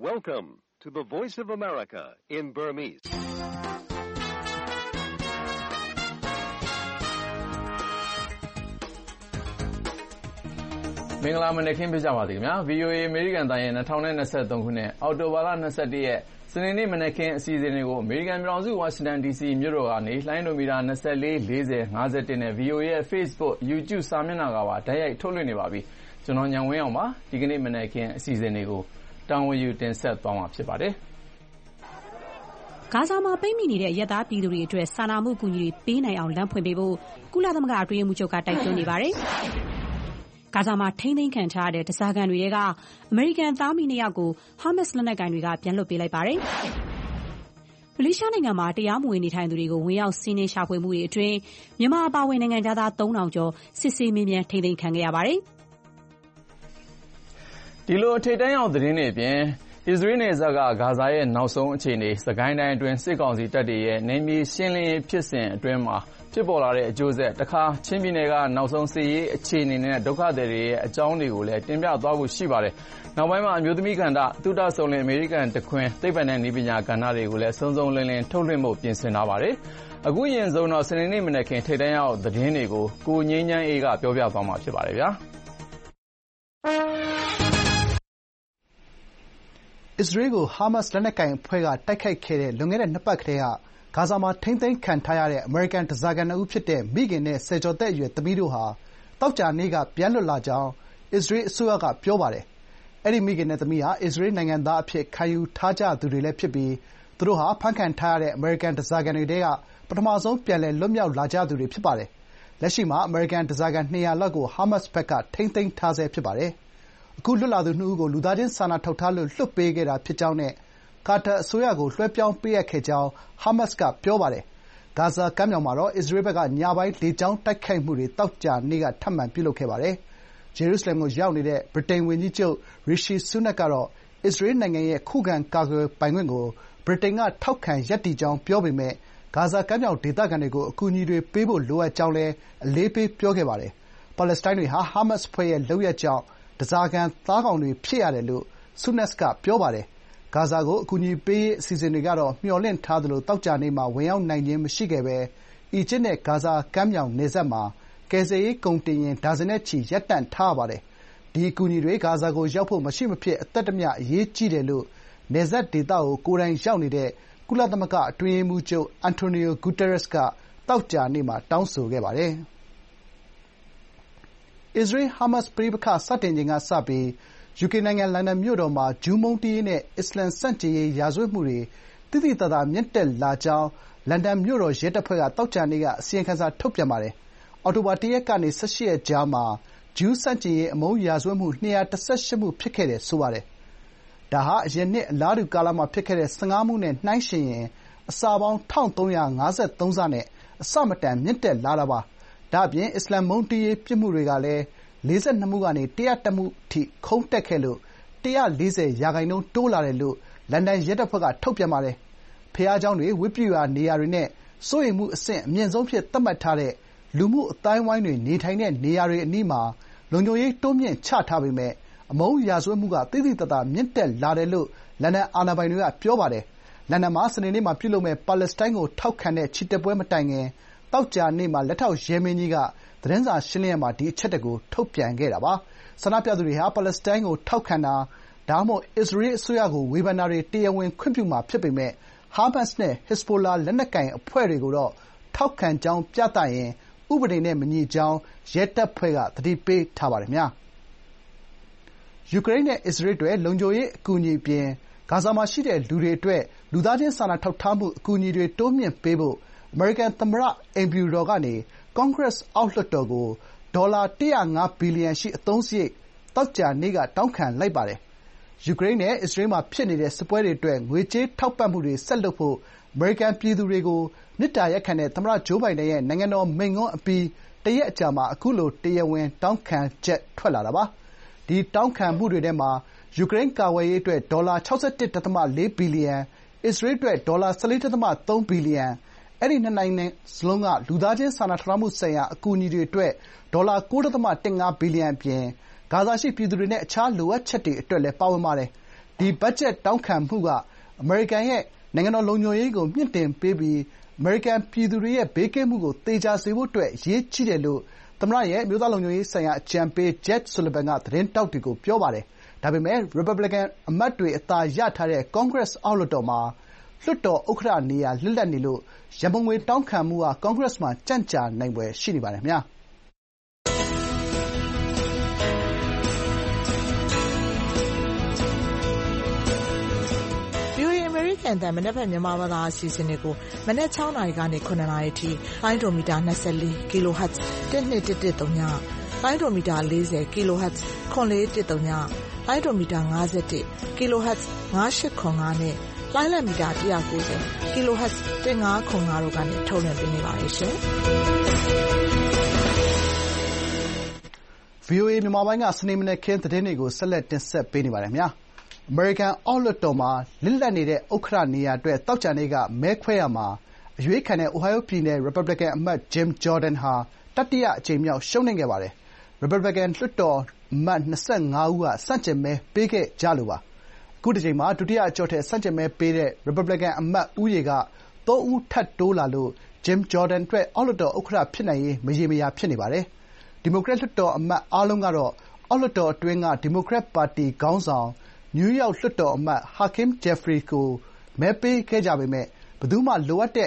Welcome to the Voice of America in Burmese. ။မင်္ဂလာမနက်ခင်းပြကြပါသည်ခင်ဗျာ VOA အမေရိကန်တိုင်းရဲ့2023ခုနှစ်အောက်တိုဘာလ21ရက်စနေနေ့မနက်ခင်းအစီအစဉ်တွေကိုအမေရိကန်ပြည်ထောင်စုဝါရှင်တန် DC မြို့တော်ကနေလိုင်းဒိုမီတာ24 40 51နဲ့ VOA ရဲ့ Facebook YouTube စာမျက်နှာကပါတိုက်ရိုက်ထုတ်လွှင့်နေပါပြီ။ကျွန်တော်ညံဝင်းအောင်ပါဒီကနေ့မနက်ခင်းအစီအစဉ်တွေကိုတာဝန်ယူတင်ဆက်သွားမှာဖြစ်ပါတယ်။ဂါဇာမှာပိတ်မိနေတဲ့အရပ်သားပြည်သူတွေအတွက်စာနာမှုကူညီတွေပေးနိုင်အောင်လမ်းဖွင့်ပေးဖို့ကုလသမဂ္ဂအတွင်းရေးမှူးချုပ်ကတိုက်တွန်းနေပါတယ်။ဂါဇာမှာထိန်းသိမ်းခံထားရတဲ့ဓားစာခံတွေထဲကအမေရိကန်သားမိ2ယောက်ကိုဟာမတ်စ်လက်နက်ကိုင်တွေကပြန်လွှတ်ပေးလိုက်ပါတယ်။မလေးရှားနိုင်ငံမှာတရားမဝင်နေထိုင်သူတွေကိုဝင်ရောက်စီးနင်းရှာဖွေမှုတွေအတွင်းမြန်မာအပါအဝင်နိုင်ငံသား3000ကျော်စစ်ဆေးမေးမြန်းထိန်းသိမ်းခံခဲ့ရပါတယ်။ဒီလိုထိပ်တန်းရောက်သတင်းတွေအပြင်အစ္စရေးနယ်စပ်ကဂါဇာရဲ့နောက်ဆုံးအခြေအနေစကိုင်းတိုင်းအတွင်းစစ်ကောင်စီတပ်တွေရဲ့နယ်မြေရှင်းလင်းရေးဖြစ်စဉ်အတွင်းမှာဖြစ်ပေါ်လာတဲ့အကျိုးဆက်တခါချင်းပြည်နယ်ကနောက်ဆုံးစစ်ရေးအခြေအနေနဲ့ဒုက္ခသည်တွေရဲ့အကြောင်းတွေကိုလည်းတင်ပြသွားဖို့ရှိပါတယ်။နောက်ပိုင်းမှာအမျိုးသမီးကဏ္ဍသုတဆုံလင်အမေရိကန်တခွင်သိပ္ပံနဲ့နည်းပညာကဏ္ဍတွေကိုလည်းစုံစုံလင်လင်ထုတ်လွှင့်ဖို့ပြင်ဆင်ထားပါတယ်။အခုရင်ဆုံးတော့စနေနေ့မနက်ခင်းထိပ်တန်းရောက်သတင်းတွေကိုကိုငင်းချမ်းအေးကပြောပြသွားမှာဖြစ်ပါတယ်ဗျာ။အစ္စရေးကိုဟာမတ်စ်လက်နက်ကိုင်အဖွဲ့ကတိုက်ခိုက်ခဲ့တဲ့လွန်ခဲ့တဲ့2ပတ်ကတည်းကဂါဇာမှာထိန်းသိမ်းခံထားရတဲ့အမေရိကန်ဓားစာခံ2ဦးဖြစ်တဲ့မိခင်နဲ့ဆယ်ကျော်သက်အရွယ်သမီးတို့ဟာသောကြာနေ့ကပြန်လွတ်လာကြောင်းအစ္စရေးအစိုးရကပြောပါတယ်။အဲဒီမိခင်နဲ့သမီးဟာအစ္စရေးနိုင်ငံသားအဖြစ်ခံယူထားကြသူတွေလည်းဖြစ်ပြီးသူတို့ဟာဖမ်းခံထားရတဲ့အမေရိကန်ဓားစာခံတွေထဲကပထမဆုံးပြန်လည်လွတ်မြောက်လာကြသူတွေဖြစ်ပါတယ်။လက်ရှိမှာအမေရိကန်ဓားစာခံ200လောက်ကိုဟာမတ်စ်ဘက်ကထိန်းသိမ်းထားဆဲဖြစ်ပါတယ်။အခုလွတ်လာသူ2ဦးကိုလူသားချင်းစာနာထောက်ထားလို့လွှတ်ပေးခဲ့တာဖြစ်ကြောင်းနဲ့ကာတာအစိုးရကိုလွှဲပြောင်းပေးအပ်ခဲ့ကြောင်းဟာမတ်စ်ကပြောပါတယ်။ဂါဇာကမ်းမြောင်မှာတော့အစ္စရေးဘက်ကညပိုင်းလေကြောင်းတိုက်ခိုက်မှုတွေသောကြာနေ့ကထပ်မံပြုလုပ်ခဲ့ပါတယ်။ဂျေရုဆလင်ကိုရောက်နေတဲ့ဗြိတိန်ဝန်ကြီးချုပ်ရီရှီဆူးနက်ကတော့အစ္စရေးနိုင်ငံရဲ့ခုခံကာကွယ်ပိုင်ခွင့်ကိုဗြိတိန်ကထောက်ခံရပ်တည်ကြောင်းပြောပေမယ့်ဂါဇာကမ်းမြောင်ဒေသခံတွေကိုအကူအညီတွေပေးဖို့လိုအပ်ကြောင်းလည်းအလေးပေးပြောခဲ့ပါတယ်။ပါလက်စတိုင်းတွေဟာဟာမတ်စ်အဖွဲ့ရဲ့လုပ်ရပ်ကြောင့်ဓားစာခံသားကောင်တွေဖြစ်ရတယ်လို့ဆူးနက်စ်ကပြောပါတယ်။ဂါဇာကိုအကူအညီပေးရေးအစီအစဉ်တွေကတော့မျှော်လင့်ထားသလိုသောကြာနေ့မှာဝင်ရောက်နိုင်ခြင်းမရှိခဲ့ဘဲအီဂျစ်နဲ့ဂါဇာကမ်းမြောင်နယ်စပ်မှာကယ်ဆယ်ရေးကုန်တင်ယာဉ်ဒါဇင်နဲ့ချီရပ်တန့်ထားရပါတယ်။ဒီအကူအညီတွေဂါဇာကိုရောက်ဖို့မရှိမဖြစ်အသက်တမျှအရေးကြီးတယ်လို့နယ်စပ်ဒေသကိုကိုယ်တိုင်ရောက်နေတဲ့ကုလသမဂ္ဂအတွင်းရေးမှူးချုပ်အန်တိုနီယိုဂူတာရက်စ်ကသောကြာနေ့မှာတောင်းဆိုခဲ့ပါတယ်။အစ္စရေး-ဟာမတ်စ်ပဋိပက္ခစတင်ချိန်ကစပြီးယူကေနိုင်ငံလန်ဒန်မြို့တော်မှာဂျူးမုန်းတီးရေးနဲ့အစ္စလာမ်ဆန့်ကျင်ရေးရာဇဝတ်မှုတွေသိသိသာသာမြင့်တက်လာကြောင်းလန်ဒန်မြို့တော်ရဲတပ်ဖွဲ့ကသောကြာနေ့ကအစီရင်ခံစာထုတ်ပြန်ပါတယ်။အောက်တိုဘာ1ရက်ကနေ17ရက်ကြားမှာဂျူးဆန့်ကျင်ရေးအမုန်းရာဇဝတ်မှု218မှုဖြစ်ခဲ့တယ်ဆိုပါတယ်။ဒါဟာအရင်နှစ်အလားတူကာလမှာဖြစ်ခဲ့တဲ့15မှုနဲ့နှိုင်းယှဉ်ရင်အဆပေါင်း1353ဆနဲ့အဆမတန်မြင့်တက်လာတာပါ။ဒါ့အပြင်အစ္စလာမ်မုန်းတီးရေးပြစ်မှုတွေကလည်း42မှုကနေ101မှုအထိခုန်တက်ခဲ့လို့140%တိုးလာတယ်လို့လန်ဒန်ရဲတပ်ဖွဲ့ကထုတ်ပြန်ပါတယ်။ဘုရားကျောင်းတွေဝတ်ပြုရာနေရာတွေနဲ့စိုးရိမ်မှုအဆင့်အမြင့်ဆုံးအဖြစ်သတ်မှတ်ထားတဲ့လူမှုအသိုင်းအဝိုင်းတွေနေထိုင်တဲ့နေရာတွေအနီးမှာလုံခြုံရေးတိုးမြှင့်ချထားပေမယ့်အမုန်းရာဇဝတ်မှုကသိသိသာသာမြင့်တက်လာတယ်လို့လန်ဒန်အာဏာပိုင်တွေကပြောပါတယ်။လန်ဒန်မှာစနေနေ့မှာပြုလုပ်မယ့်ပါလက်စတိုင်းကိုထောက်ခံတဲ့ချီတက်ပွဲမတိုင်ခင်သောကြာနေ့မှာလက်ထောက်ရဲမင်းကြီးကသတင်းစာရှင်းလင်းရာမှာဒီအချက်တွေကိုထုတ်ပြန်ခဲ့တာပါ။ဆန္ဒပြသူတွေဟာပါလက်စတိုင်းကိုထောက်ခံတာဒါမှမဟုတ်အစ္စရေးအစိုးရကိုဝေဖန်တာတွေတရားဝင်ခွင့်ပြုမှာဖြစ်ပေမယ့်ဟာမတ်စ်နဲ့ဟက်ဇ်ဘိုလာလက်နက်ကိုင်အဖွဲ့တွေကိုတော့ထောက်ခံကြောင်းပြသရင်ဥပဒေနဲ့မညီကြောင်းရဲတပ်ဖွဲ့ကသတိပေးထားပါတယ်။ယူကရိန်းနဲ့အစ္စရေးအတွက်လုံခြုံရေးအကူအညီအပြင်ဂါဇာမှာရှိတဲ့လူတွေအတွက်လူသားချင်းစာနာထောက်ထားမှုအကူအညီတွေတိုးမြှင့်ပေးဖို့အမေရိကန်သမ္မတအိမ်ဖြူတော်ကနေကွန်ဂရက်အောက်လွှတ်တော်ကိုဒေါ်လာ105ဘီလီယံရှိအသုံးစရိတ်သောကြာနေ့ကတောင်းခံလိုက်ပါတယ်။ယူကရိန်းနဲ့အစ္စရေးမှာဖြစ်နေတဲ့စစ်ပွဲတွေအတွက်ငွေကြေးထောက်ပံ့မှုတွေဆက်လုပ်ဖို့အမေရိကန်ပြည်သူတွေကိုမေတ္တာရပ်ခံတဲ့သမ္မတဂျိုးဘိုင်ဒန်ရဲ့နိုင်ငံတော်မိန့်ခွန်းအပြီးတရက်အကြာမှာအခုလိုတရားဝင်တောင်းခံချက်ထွက်လာတာပါ။ဒီတောင်းခံမှုတွေထဲမှာယူကရိန်းကာကွယ်ရေးအတွက်ဒေါ်လာ61.4ဘီလီယံအစ္စရေးအတွက်ဒေါ်လာ14.3ဘီလီယံအဲဒီနှစ်နိုင်ငံစလုံးကလူသားချင်းစာနာထောက်ထားမှုဆိုင်ရာအကူအညီတွေအတွက်ဒေါ်လာ9.15ဘီလီယံအပြင်ဂါဇာရှိပြည်သူတွေနဲ့အခြားလိုအပ်ချက်တွေအတွက်လည်းပါဝင်ပါတယ်။ဒီဘတ်ဂျက်တောင်းခံမှုကအမေရိကန်ရဲ့နိုင်ငံတော်လုံခြုံရေးကိုမြှင့်တင်ပေးပြီးအမေရိကန်ပြည်သူတွေရဲ့ဘေးကင်းမှုကိုသေချာစေဖို့အတွက်အရေးကြီးတယ်လို့သမ္မတရဲ့အမျိုးသားလုံခြုံရေးဆိုင်ရာအကြံပေး Jake Sullivan ကသတင်းထောက်တွေကိုပြောပါတယ်။ဒါပေမဲ့ရီပတ်ဘလီကန်အမတ်တွေအသာရထားတဲ့ကွန်ဂရက်အောက်လွှတ်တော်မှာလွှတ်တော်ဥက္ကဋ္ဌနေရာလစ်လပ်နေလို့ရန်ပုံငွေတောင်းခံမှုကွန်ဂရက်မှာကြန့်ကြာနိုင်ဖွယ်ရှိနေပါတယ်ခင်ဗျာ။ VOA အမေရိကန်အသံမနက်ဖြန်မြန်မာဘာသာအစီအစဉ်တွေကိုမနက် 6 နာရီကနေ 9 နာရီအထိလိုင်းဒိုမီတာ 24 kHz 12113ညလိုင်းဒိုမီတာ 40 kHz 9410ညလိုင်းဒိုမီတာ 51 kHz 9805နဲ့လိုင်းလံမီတာ 190 kHz 1505တို့ကနေထုတ်လွှင့်ပေးနေပါတယ်ရှင်။ VOA မြန်မာပိုင်းကစနေမနက်ခင်းသတင်းတွေကိုဆက်လက်တင်ဆက်ပေးနေပါတယ်ခင်ဗျာ။အမေရိကန်အောက်လွှတ်တော်မှာလစ်လပ်နေတဲ့ဥက္ကဋ္ဌနေရာအတွက်သောကြာနေ့ကမဲခွဲရာမှာအရွေးခံတဲ့ Ohio ပြည်နယ်ရီပတ်ဘလီကန်အမတ် Jim Jordan ဟာတတိယအကြိမ်မြောက်ရှုံးနိမ့်ခဲ့ပါတယ်။ရီပတ်ဘလီကန်လွှတ်တော်အမတ် 25 ဦးကဆန့်ကျင်မဲပေးခဲ့ကြလို့ပါ။အခုတကြိမ်မှာဒုတိယအကျော့ထက်ဆန့်ကျင်မဲပေးတဲ့ရီပတ်ဘလီကန်အမတ်ဦးရေက3 ဦးထပ်တိုးလာလို့ Jim Jordan အတွက်အောက်လွှတ်တော်ဥက္ကဋ္ဌဖြစ်နိုင်ရေးမရေမရာဖြစ်နေပါတယ်။ဒီမိုကရက်လွှတ်တော်အမတ်အားလုံးကတော့အောက်လွှတ်တော်အတွင်းကဒီမိုကရက်ပါတီခေါင်းဆောင်နယူးယောက်လွှတ်တော်အမတ် Hakeem Jeffries ကိုမဲပေးခဲ့ကြပေမဲ့ဘယ်သူမှလိုအပ်တဲ့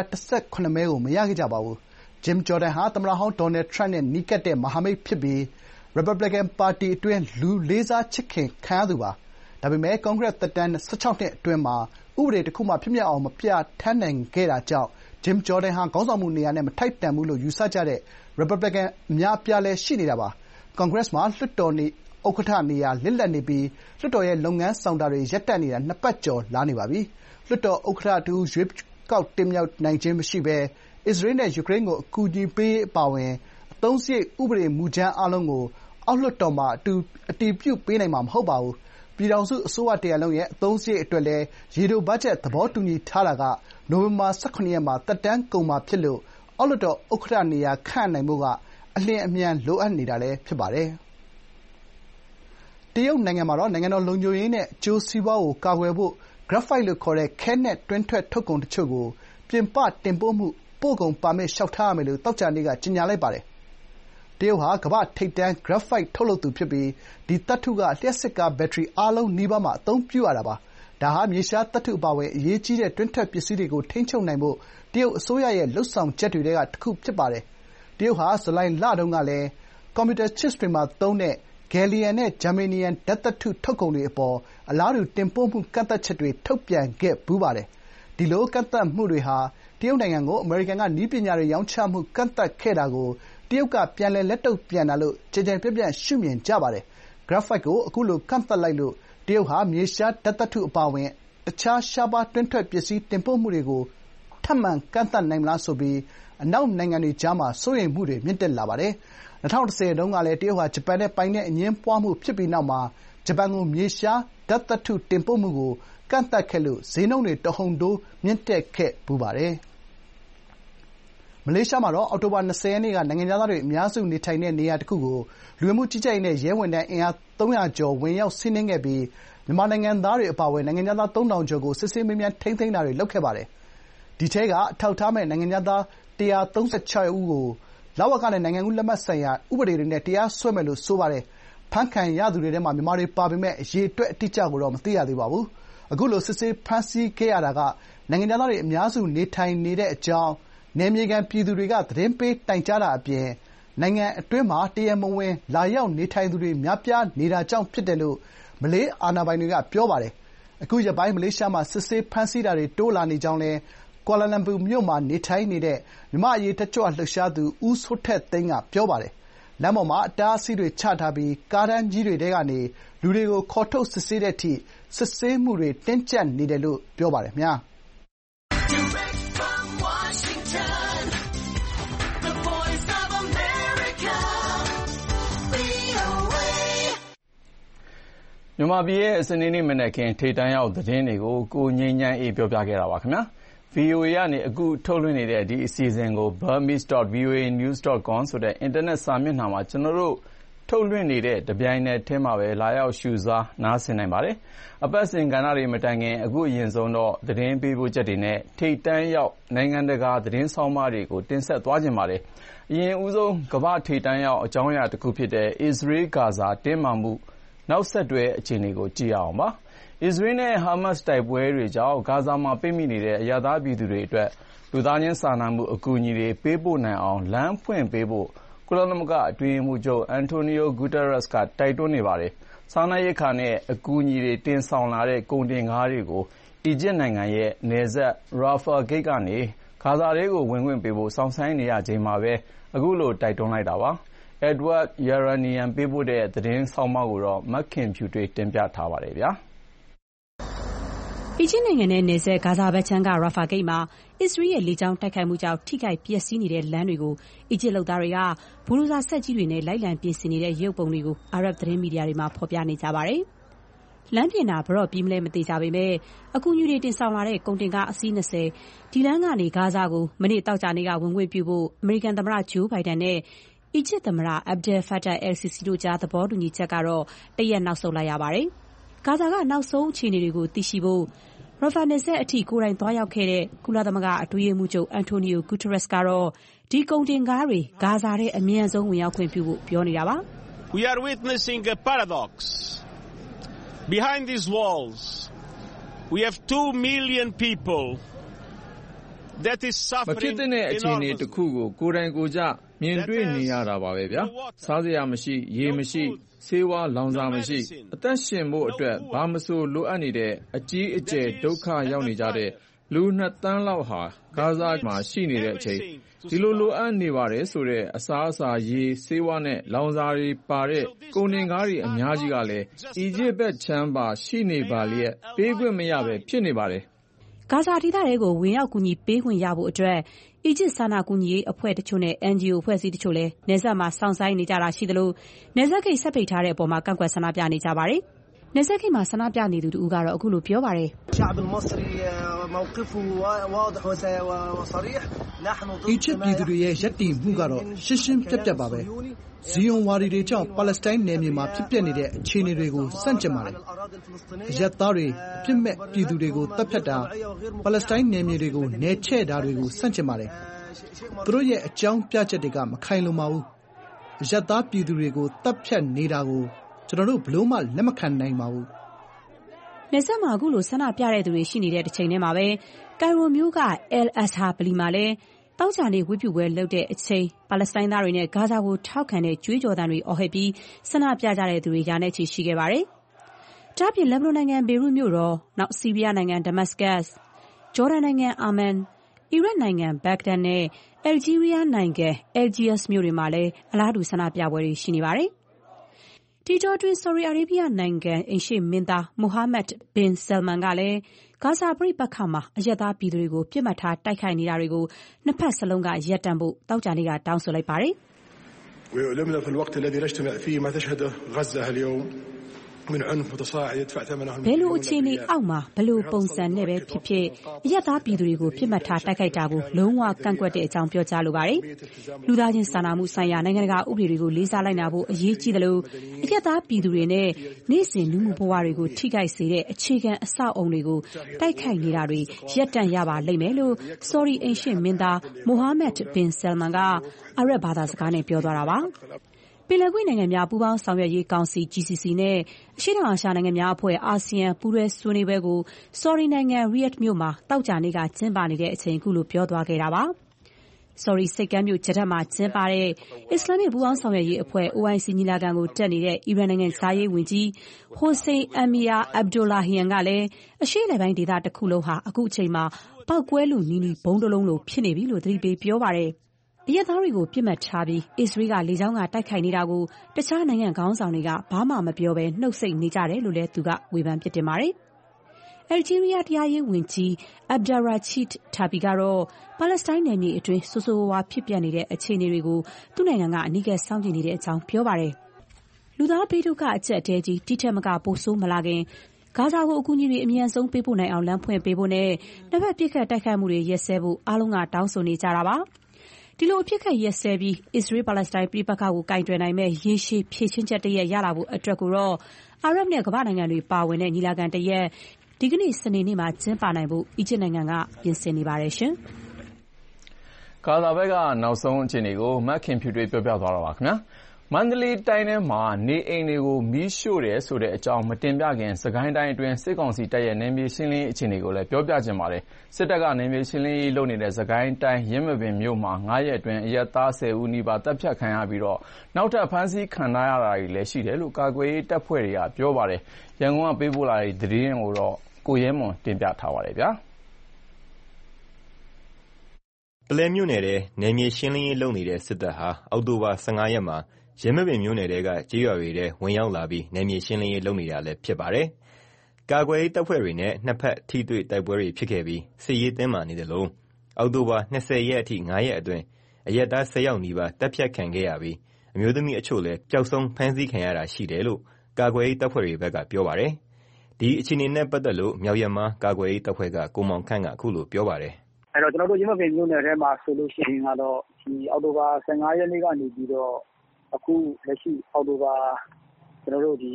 217မဲကိုမရခဲ့ကြပါဘူး။ Jim Jordan ဟာသမ္မတဟောင်းဒေါ်နယ်ထရမ့်နဲ့နီးကပ်တဲ့မဟာမိတ်ဖြစ်ပြီးရီပတ်ဘလီကန်ပါတီအတွင်းလူလေးစားချစ်ခင်ခံရသူပါ။ဒါပေမဲ့ကွန်ဂရက်သက်တမ်း16နှစ်အတွင်းမှာဥပဒေတခုမှဖြစ်မြောက်အောင်မပြဌာန်းနိုင်ခဲ့တာကြောင့် Jim Jordan ဟာခေါင်းဆောင်မှုနေရာနဲ့မထိုက်တန်ဘူးလို့ယူဆကြတဲ့ရီပတ်ဘလီကန်အများအပြားလည်းရှိနေတာပါ။ကွန်ဂရက်မှာလွှတ်တော်ဥက္ကဋ္ဌနေရာလစ်လပ်နေပြီးလွှတ်တော်ရဲ့လုပ်ငန်းဆောင်တာတွေရပ်တန့်နေတာ2 ပတ်ကျော်လာနေပါပြီ။လွှတ်တော်ဥက္ကဋ္ဌတဦးရွေးကောက်တင်မြှောက်နိုင်ခြင်းမရှိဘဲအစ္စရေးနဲ့ယူကရိန်းကိုအကူအညီပေးရေးအပါအဝင်အသုံးစရိတ်ဥပဒေမူကြမ်းအားလုံးကိုအောက်လွှတ်တော်မှာအတည်ပြုပေးနိုင်မှာမဟုတ်ပါဘူး။ပြည်ထောင်စုအစိုးရတရပ်လုံးရဲ့အသုံးစရိတ်အတွက်လည်းရေတိုဘတ်ဂျက်သဘောတူညီထားတာကနိုဝင်ဘာ17 ရက်မှာသက်တမ်းကုန်မှာဖြစ်လို့အောက်လွှတ်တော်ဥက္ကဋ္ဌနေရာခန့်နိုင်ဖို့ကအလျင်အမြန်လိုအပ်နေတာလည်းဖြစ်ပါတယ်။တရုတ်နိုင်ငံမှာတော့နိုင်ငံတော်လုံခြုံရေးနဲ့အကျိုးစီးပွားကိုကာကွယ်ဖို့ Graphite လို့ခေါ်တဲ့ခဲနဲ့တွင်းထွက်ထုတ်ကုန်တချို့ကိုပြင်ပတင်ပို့မှုပို့ကုန်ပါမစ်လျှောက်ထားရမယ်လို့သောကြာနေ့ကကြေညာလိုက်ပါတယ်။တရုတ်ဟာကမ္ဘာ့ထိပ်တန်း Graphite ထုတ်လုပ်သူဖြစ်ပြီးဒီသတ္တုကလျှပ်စစ်ကားဘက်ထရီအားလုံးနီးပါးမှာအသုံးပြုရတာပါ။ဒါဟာမြေရှားသတ္တုအပါအဝင်အရေးကြီးတဲ့တွင်းထွက်ပစ္စည်းတွေကိုထိန်းချုပ်နိုင်ဖို့တရုတ်အစိုးရရဲ့လုပ်ဆောင်ချက်တွေထဲကတခုဖြစ်ပါတယ်။တရုတ်ဟာဇူလိုင်လတုန်းကလည်းကွန်ပျူတာ chips တွေမှာသုံးတဲ့ဂယ်လီယမ်နဲ့ဂျာမေနီယမ်ဓာတ်သတ္တုထုတ်ကုန်တွေအပေါ်အလားတူတင်ပို့မှုကန့်သတ်ချက်တွေထုတ်ပြန်ခဲ့ဖူးပါတယ်။ဒီလိုကန့်သတ်မှုတွေဟာတရုတ်နိုင်ငံကိုအမေရိကန်ကနည်းပညာတွေရောင်းချမှုကန့်သတ်ခဲ့တာကိုတရုတ်ကပြန်လည်လက်တုံ့ပြန်တာလို့ကျယ်ကျယ်ပြန့်ပြန့်ရှုမြင်ကြပါတယ်။ Graphite ကိုအခုလိုကန့်သတ်လိုက်လို့တရုတ်ဟာမြေရှားဓာတ်သတ္တုအပါအဝင်အခြားရှားပါးတွင်းထွက်ပစ္စည်းတင်ပို့မှုတွေကိုထပ်မံကန့်သတ်နိုင်မလားဆိုပြီးအနောက်နိုင်ငံတွေကြားမှာစိုးရိမ်မှုတွေမြင့်တက်လာပါတယ်။၂၀၁၀ တုန်းကလည်းတရုတ်ဟာဂျပန်နဲ့ပိုင်နက်အငြင်းပွားမှုဖြစ်ပြီးနောက်မှာဂျပန်ကိုမြေရှားဓာတ်သတ္တုတင်ပို့မှုကိုကန့်သတ်ခဲ့လို့ဈေးနှုန်းတွေတဟုန်ထိုးမြင့်တက်ခဲ့ဖူးပါတယ်။မလေးရှားမှာတော့အောက်တိုဘာ 20 ရက်နေ့ကနိုင်ငံခြားသားတွေအများစုနေထိုင်တဲ့နေရာတခုကိုလူဝင်မှုကြီးကြပ်ရေးနဲ့ရဲဝန်ထမ်းအင်အား300 ကျော်ဝင်ရောက်စီးနင်းခဲ့ပြီးမြန်မာနိုင်ငံသားတွေအပါအဝင်နိုင်ငံခြားသား 3,000 ကျော်ကိုစစ်ဆေးမေးမြန်းထိန်းသိမ်းတာတွေလုပ်ခဲ့ပါတယ်။ဒီထဲကအထောက်အထားမဲ့နိုင်ငံခြားသား136 ဦးကိုလဝကနဲ့နိုင်ငံကူးလက်မှတ်ဆိုင်ရာဥပဒေတွေနဲ့တရားစွဲမယ်လို့ဆိုပါတယ်။ဖမ်းခံရသူတွေထဲမှာမြန်မာတွေပါပေမဲ့အရေအတွက်အတိအကျကိုတော့မသိရသေးပါဘူး။အခုလိုစစ်ဆေးဖမ်းဆီးခဲ့ရတာကနိုင်ငံခြားသားတွေအများစုနေထိုင်နေတဲ့အကြောင်းနယ်မြေခံပြည်သူတွေကသတင်းပေးတိုင်ကြားတာအပြင်နိုင်ငံအတွင်းမှာတရားမဝင်လာရောက်နေထိုင်သူတွေများပြားနေတာကြောင့်ဖြစ်တယ်လို့မလေးအာဏာပိုင်တွေကပြောပါတယ်။အခုရက်ပိုင်းမလေးရှားမှာစစ်ဆေးဖမ်းဆီးတာတွေတိုးလာနေကြောင်းလည်းကွာလာလမ်ပူမြို့မှာနေထိုင်နေတဲ့မြန်မာ့အရေးတက်ကြွလှုပ်ရှားသူဦးစိုးထက်သိန်းကပြောပါတယ်။လမ်းပေါ်မှာအတားအဆီးတွေချထားပြီးကားတန်းကြီးတွေထဲကနေလူတွေကိုခေါ်ထုတ်စစ်ဆေးတဲ့အထိစစ်ဆေးမှုတွေတင်းကျပ်နေတယ်လို့ပြောပါတယ်ခင်ဗျာ။မြန်မာပြည်ရဲ့စနေနေ့မနက်ခင်းထိပ်တန်းရောက်သတင်းတွေကိုကိုငြိမ်းချမ်းအေးပြောပြခဲ့တာပါခင်ဗျာ။ VOA ကနေအခုထုတ်လွှင့်နေတဲ့ဒီအစီအစဉ်ကို burmese.voanews.com ဆိုတဲ့အင်တာနက်စာမျက်နှာမှာကျွန်တော်တို့ထုတ်လွှင့်နေတဲ့တပြိုင်နက်တည်းမှာပဲလာရောက်ရှုစားနားဆင်နိုင်ပါတယ်။အပတ်စဉ်ကဏ္ဍတွေမတိုင်ခင်အခုအရင်ဆုံးတော့သတင်းပေးပို့ချက်တွေနဲ့ထိပ်တန်းရောက်နိုင်ငံတကာသတင်းဆောင်မတွေကိုတင်ဆက်သွားခြင်းပါတယ်။အရင်ဦးဆုံးကမ္ဘာထိပ်တန်းရောက်အကြောင်းအရာတစ်ခုဖြစ်တဲ့အစ္စရေးဂါဇာတင်းမာမှုနောက်ဆက်တွဲအခြေအနေကိုကြည့်ရအောင်ပါ။အစ္စရေးနဲ့ဟာမတ်စ်တိုက်ပွဲတွေကြောင့်ဂါဇာမှာပိတ်မိနေတဲ့အရပ်သားပြည်သူတွေအတွက်လူသားချင်းစာနာမှုအကူအညီတွေပေးပို့နိုင်အောင်လမ်းဖွင့်ပေးဖို့ကုလသမဂ္ဂအတွင်းရေးမှူးချုပ်အန်တိုနီယိုဂူတာရက်စ်ကတိုက်တွန်းနေပါတယ်။စားနပ်ရိက္ခာနဲ့အကူအညီတွေတင်ဆောင်လာတဲ့ကုန်တင်ကားတွေကိုအီဂျစ်နိုင်ငံရဲ့နယ်စပ်ရာဖာဂိတ်ကနေဂါဇာထဲကိုဝင်ခွင့်ပေးဖို့စောင့်ဆိုင်းနေရချိန်မှာပဲအခုလိုတိုက်တွန်းလိုက်တာပါ။ Edward Yeranian ပေးပို့တဲ့သတင်းဆောင်းပါးကိုတော့မခင်ဖြူထွေးတင်ပြထားပါတယ်။အီဂျစ်နိုင်ငံနဲ့နယ်စပ်ဂါဇာဘက်ခြမ်းကရာဖာဂိတ်မှာအစ္စရေးရဲ့လေကြောင်းတိုက်ခိုက်မှုကြောင့်ထိခိုက်ပျက်စီးနေတဲ့လမ်းတွေကိုအီဂျစ်လုပ်သားတွေကဘူဒိုဇာစက်ကြီးတွေနဲ့လိုက်လံပြင်ဆင်နေတဲ့ရုပ်ပုံတွေကိုအာရပ်သတင်းမီဒီယာတွေမှာဖော်ပြနေကြပါတယ်။လမ်းပြင်တာဘယ်တော့ပြီးမလဲမသိကြပေမဲ့အကူအညီတွေတင်ဆောင်လာတဲ့ကုန်တင်ကားအစီး20ဒီလမ်းကနေဂါဇာကိုမနေ့တောက်ကြနေ့ကဝင်ခွင့်ပြုဖို့အမေရိကန်သမ္မတဂျိုးဘိုင်ဒန်နဲ့အီဂျစ်သမ္မတအဗ်ဒယ်ဖတ်တာအယ်ဆီစီတို့ကြားသဘောတူညီချက်ကတော့တရက်နောက်ဆုတ်လိုက်ရပါတယ်။ဂါဇာကနောက်ဆုံးအခြေအနေတွေကိုသိရှိဖို့ရာဖာနယ်စပ်အထိကိုယ်တိုင်သွားရောက်ခဲ့တဲ့ကုလသမဂ္ဂအတွင်းရေးမှူးချုပ်အန်တိုနီယိုဂူတာရက်စ်ကတော့ဒီကုန်တင်ကားတွေဂါဇာထဲအမြန်ဆုံးဝင်ရောက်ခွင့်ပြုဖို့ပြောနေတာပါ။ We are witnessing a paradox. Behind these walls, we have 2 million people that is suffering မဖြစ်တဲ့အခြေအနေတစ်ခုကိုကိုယ်တိုင်ကိုယ်ကျမြင်တွေ့နေရတာပါပဲဗျာ။စားစရာမရှိရေမရှိဆေးဝါးလောင်စာမရှိအသက်ရှင်ဖို့အတွက်ဘာမဆိုလိုအပ်နေတဲ့အကြီးအကျယ်ဒုက္ခရောက်နေကြတဲ့လူ2 သန်းလောက်ဟာဂါဇာမှာရှိနေတဲ့အချိန်ဒီလိုအပ်နေပါတယ်ဆိုတဲ့အစားအစာရေဆေးဝါးနဲ့လောင်စာတွေပါတဲ့ကုန်တင်ကားတွေအများကြီးကလည်းအီဂျစ်ဘက်ချမ်းပါရှိနေပါလျက်ပေးခွင့်မရပဲဖြစ်နေပါတယ်ဂါဇာဒေသတွေကိုဝင်ရောက်ကူညီပေးခွင့်ရဖို့အတွက်အီဂျစ်စာနာကူညီရေးအဖွဲ့တချို့နဲ့ NGO အဖွဲ့အစည်းတချို့လည်းနယ်စပ်မှာစောင့်ဆိုင်းနေကြတာရှိသလိုနယ်စပ်ဂိတ်ဆက်ပိတ်ထားတဲ့အပေါ်မှာကန့်ကွက်ဆန္ဒပြနေကြပါတယ်။နယ်စပ်ဂိတ်မှာဆန္ဒပြနေသူတဦးကတော့အခုလိုပြောပါတယ်။အီဂျစ်ပြည်သူတွေရဲ့ရပ်တည်မှုကတော့ရှင်းရှင်းပြတ်ပါပဲ။ဇီယွန်ဝါဒီတွေကြောင့်ပါလက်စတိုင်းနယ်မြေမှာဖြစ်ပျက်နေတဲ့အခြေအနေတွေကိုဆန့်ကျင်ပါတယ်။အရပ်သားတွေအပြစ်မဲ့ပြည်သူတွေကိုတပ်ဖြတ်တာပါလက်စတိုင်းနယ်မြေတွေကိုနယ်ချဲ့တာတွေကိုဆန့်ကျင်ပါတယ်။သူတို့ရဲ့အကြောင်းပြချက်တွေကမခိုင်လုံပါဘူး။အရပ်သားပြည်သူတွေကိုတပ်ဖြတ်နေတာကိုကျွန်တော်တို့ဘယ်လို့မှလက်မခံနိုင်ပါဘူး။နယ်စပ်မှာအခုလိုဆန္ဒပြတဲ့သူတွေရှိနေတဲ့တစ်ချိန်တည်းမှာပဲကိုင်ရိုမြို့က El Azhar ဗလီမှာလည်းတောက်ချာနေဝတ်ပြုပွဲလုပ်တဲ့အချိန်ပါလက်စတိုင်းသားတွေနဲ့ဂါဇာကိုထောက်ခံတဲ့ကြွေးကြော်သံတွေအော်ဟစ်ပြီးဆန္ဒပြကြတဲ့သူတွေရာနဲ့ချီရှိခဲ့ပါတယ်။ဒါ့အပြင်လက်ဘနွန်နိုင်ငံဘေရွတ်မြို့တော်နောက်ဆီးရီးယားနိုင်ငံဒမတ်စကတ်ဂျော်ဒန်နိုင်ငံအာမန်အီရတ်နိုင်ငံဘဂ္ဂဒက်နဲ့အယ်ဂျီးရီးယားနိုင်ငံအယ်ဂျီယပ်စ်မြို့တွေမှာလည်းအလားတူဆန္ဒပြပွဲတွေရှိနေပါတယ်။ဒီတောအတွင်းဆော်ဒီအာရေဗျနိုင်ငံအိမ်ရှေ့မင်းသားမိုဟာမက်ဘင်ဆယ်မန်ကလည်းဂါဇာပဋိပက္ခမှာအရပ်သားပြည်သူတွေကိုပြစ်မှတ်ထားတိုက်ခိုက်နေတာတွေကိုနှစ်ဖက်စလုံးကရပ်တန့်ဖို့တောက်ကြနေ့ကတောင်းဆိုလိုက်ပါတယ်။ ويؤلمنا في الوقت الذي نجتمع فيه ما تشهده غزة اليوم من عنف متصاعد يدفع ثمنه ဘယ်လိုအခြေအနေအောက်မှာဘယ်လိုပုံစံနဲ့ပဲဖြစ်ဖြစ်အရပ်သားပြည်သူတွေကိုပြစ်မှတ်ထားတိုက်ခိုက်တာကိုလုံးဝကန့်ကွက်တဲ့အကြောင်းပြောကြားလိုပါတယ်။လူသားချင်းစာနာမှုဆိုင်ရာနိုင်ငံတကာဥပဒေတွေကိုလေးစားလိုက်နာဖို့အရေးကြီးတယ်လို့အရပ်သားပြည်သူတွေနဲ့နေ့စဉ်လူမှုဘဝတွေကိုထိခိုက်စေတဲ့အခြေခံအဆောက်အုံတွေကိုတိုက်ခိုက်နေတာတွေရပ်တန့်ရပါလိမ့်မယ်လို့ဆော်ဒီအိမ်ရှေ့မင်းသားမိုဟာမက်ဘင်ဆယ်မန်ကအာရပ်ဘာသာစကားနဲ့ပြောသွားတာပါ။ပင်လယ်ကွေ့နိုင်ငံများပူးပေါင်းဆောင်ရွက်ရေးကောင်စီ GCC နဲ့အရှေ့တောင်အာရှနိုင်ငံများအဖွဲ့အာဆီယံပူးတွဲဆွေးနွေးပွဲကိုဆော်ဒီနိုင်ငံရီယက်ဒ်မြို့မှာတောက်ကြနေ့ကကျင်းပနေတဲ့အချိန်အခုလိုပြောသွားခဲ့တာပါ။ဆော်ဒီစိတ်ကမ်းမြို့ဂျဒတ်မှာကျင်းပတဲ့အစ္စလာမစ်ပူးပေါင်းဆောင်ရွက်ရေးအဖွဲ့ OIC ညီလာခံကိုတက်နေတဲ့အီရန်နိုင်ငံသားရေးဝန်ကြီးဟိုစိန်အမီယာအဗ်ဒူလာဟီယန်ကလည်းအရှေ့အလယ်ပိုင်းဒေသတစ်ခုလုံးဟာအခုအချိန်မှာပောက်ကွဲလူနီးနီးဘုံတလုံးလိုဖြစ်နေပြီလို့သတိပေးပြောပါတယ်။အရပ်သားတွေကိုပြစ်မှတ်ထားပြီးအစ္စရေးကလေကြောင်းကတိုက်ခိုက်နေတာကိုတခြားနိုင်ငံခေါင်းဆောင်တွေကဘာမှမပြောဘဲနှုတ်ဆက်နေကြတယ်လို့လည်းသူကဝေဖန်ပြစ်တင်ပါတယ်။အယ်ဂျီးရီးယားတရားရေးဝန်ကြီးအဗ်ဒါရာချီဒ်တာဘီကတော့ပါလက်စတိုင်းနယ်မြေအတွင်းဆိုးဆိုးဝါးဖြစ်ပျက်နေတဲ့အခြေအနေတွေကိုသူ့နိုင်ငံကအနီးကပ်စောင့်ကြည့်နေတဲ့အကြောင်းပြောပါတယ်။လူသားဘေးဒုက္ခအကျပ်အတည်းကြီးတိထက်မကပိုဆိုးမလာခင်ဂါဇာကိုအကူအညီတွေအမြန်ဆုံးပေးပို့နိုင်အောင်လမ်းဖွင့်ပေးဖို့နဲ့နှစ်ဖက်ပစ်ခတ်တိုက်ခိုက်မှုတွေရပ်စဲဖို့အားလုံးကတောင်းဆိုနေကြတာပါ။ဒီလိုအပစ်အခတ်ရပ်စဲပြီးအစ္စရေး-ပါလက်စတိုင်းပဋိပက္ခကိုကိုင်တွယ်နိုင်မယ့်ရေရှည်ဖြေရှင်းချက်တရပ်ရလာဖို့အတွက်ကိုတော့အာရပ်နဲ့ကမ္ဘာ့နိုင်ငံတွေပါဝင်တဲ့ညီလာခံတရပ်ဒီကနေ့စနေနေ့မှာကျင်းပနိုင်ဖို့အီဂျစ်နိုင်ငံကပြင်ဆင်နေပါတယ်ရှင်။ဂါဇာဘက်ကနောက်ဆုံးအခြေအနေကိုမခင်ဖြူတွေပြောပြသွားတာပါခင်ဗျာ။မန္တလေးတိုင်းထဲမှာနေအိမ်တွေကိုမီးရှို့တယ်ဆိုတဲ့အကြောင်းမတင်ပြခင်စစ်ကိုင်းတိုင်းအတွင်းစစ်ကောင်စီတပ်ရဲ့နယ်မြေရှင်းလင်းရေးအခြေအနေကိုလည်းပြောပြချင်ပါတယ်။စစ်တပ်ကနယ်မြေရှင်းလင်းရေးလုပ်နေတဲ့စစ်ကိုင်းတိုင်းယင်းမာပင်မြို့မှာ9ရက်အတွင်းအရပ်သား10ဦးနီးပါးတပ်ဖြတ်ခံရပြီးတော့နောက်ထပ်ဖမ်းဆီးခံရတာတွေလည်းရှိတယ်လို့ကာကွယ်ရေးတပ်ဖွဲ့တွေကပြောပါတယ်။ရန်ကုန်ကပေးပို့လာတဲ့သတင်းကိုတော့ကိုရဲမွန်တင်ပြထားပါတယ်ဗျာ။ပလဲမြို့နယ်ထဲနယ်မြေရှင်းလင်းရေးလုပ်နေတဲ့စစ်တပ်ဟာအောက်တိုဘာ15ရက်မှာရင်းမပင်မြို့နယ်ထဲကကြေးရွာတွေထဲဝင်ရောက်လာပြီးနယ်မြေရှင်းလင်းရေးလုပ်နေတာလည်းဖြစ်ပါတယ်။ကာကွယ်ရေးတပ်ဖွဲ့တွေနဲ့နှစ်ဖက်ထိတွေ့တိုက်ပွဲတွေဖြစ်ခဲ့ပြီးစစ်ရေးတင်းမာနေတယ်လို့အောက်တိုဘာ20ရက်အထိ9ရက်အတွင်းအရပ်သား10ယောက်နီးပါးတပ်ဖြတ်ခံခဲ့ရပြီးအမျိုးသမီးအချို့လည်းပျောက်ဆုံးဖမ်းဆီးခံရတာရှိတယ်လို့ကာကွယ်ရေးတပ်ဖွဲ့တွေဘက်ကပြောပါတယ်။ဒီအခြေအနေနဲ့ပတ်သက်လို့မြောက်ရမားကာကွယ်ရေးတပ်ဖွဲ့ကကိုမောင်ခန့်ကအခုလိုပြောပါတယ်။အဲ့တော့ကျွန်တော်တို့ရင်းမပင်မြို့နယ်ထဲမှာဆိုလို့ရှိရင်ကတော့ဒီအောက်တိုဘာ15ရက်နေ့ကနေပြီးတော့အခုလက်ရှိအောက်တိုဘာကျွန်တော်တို့ဒီ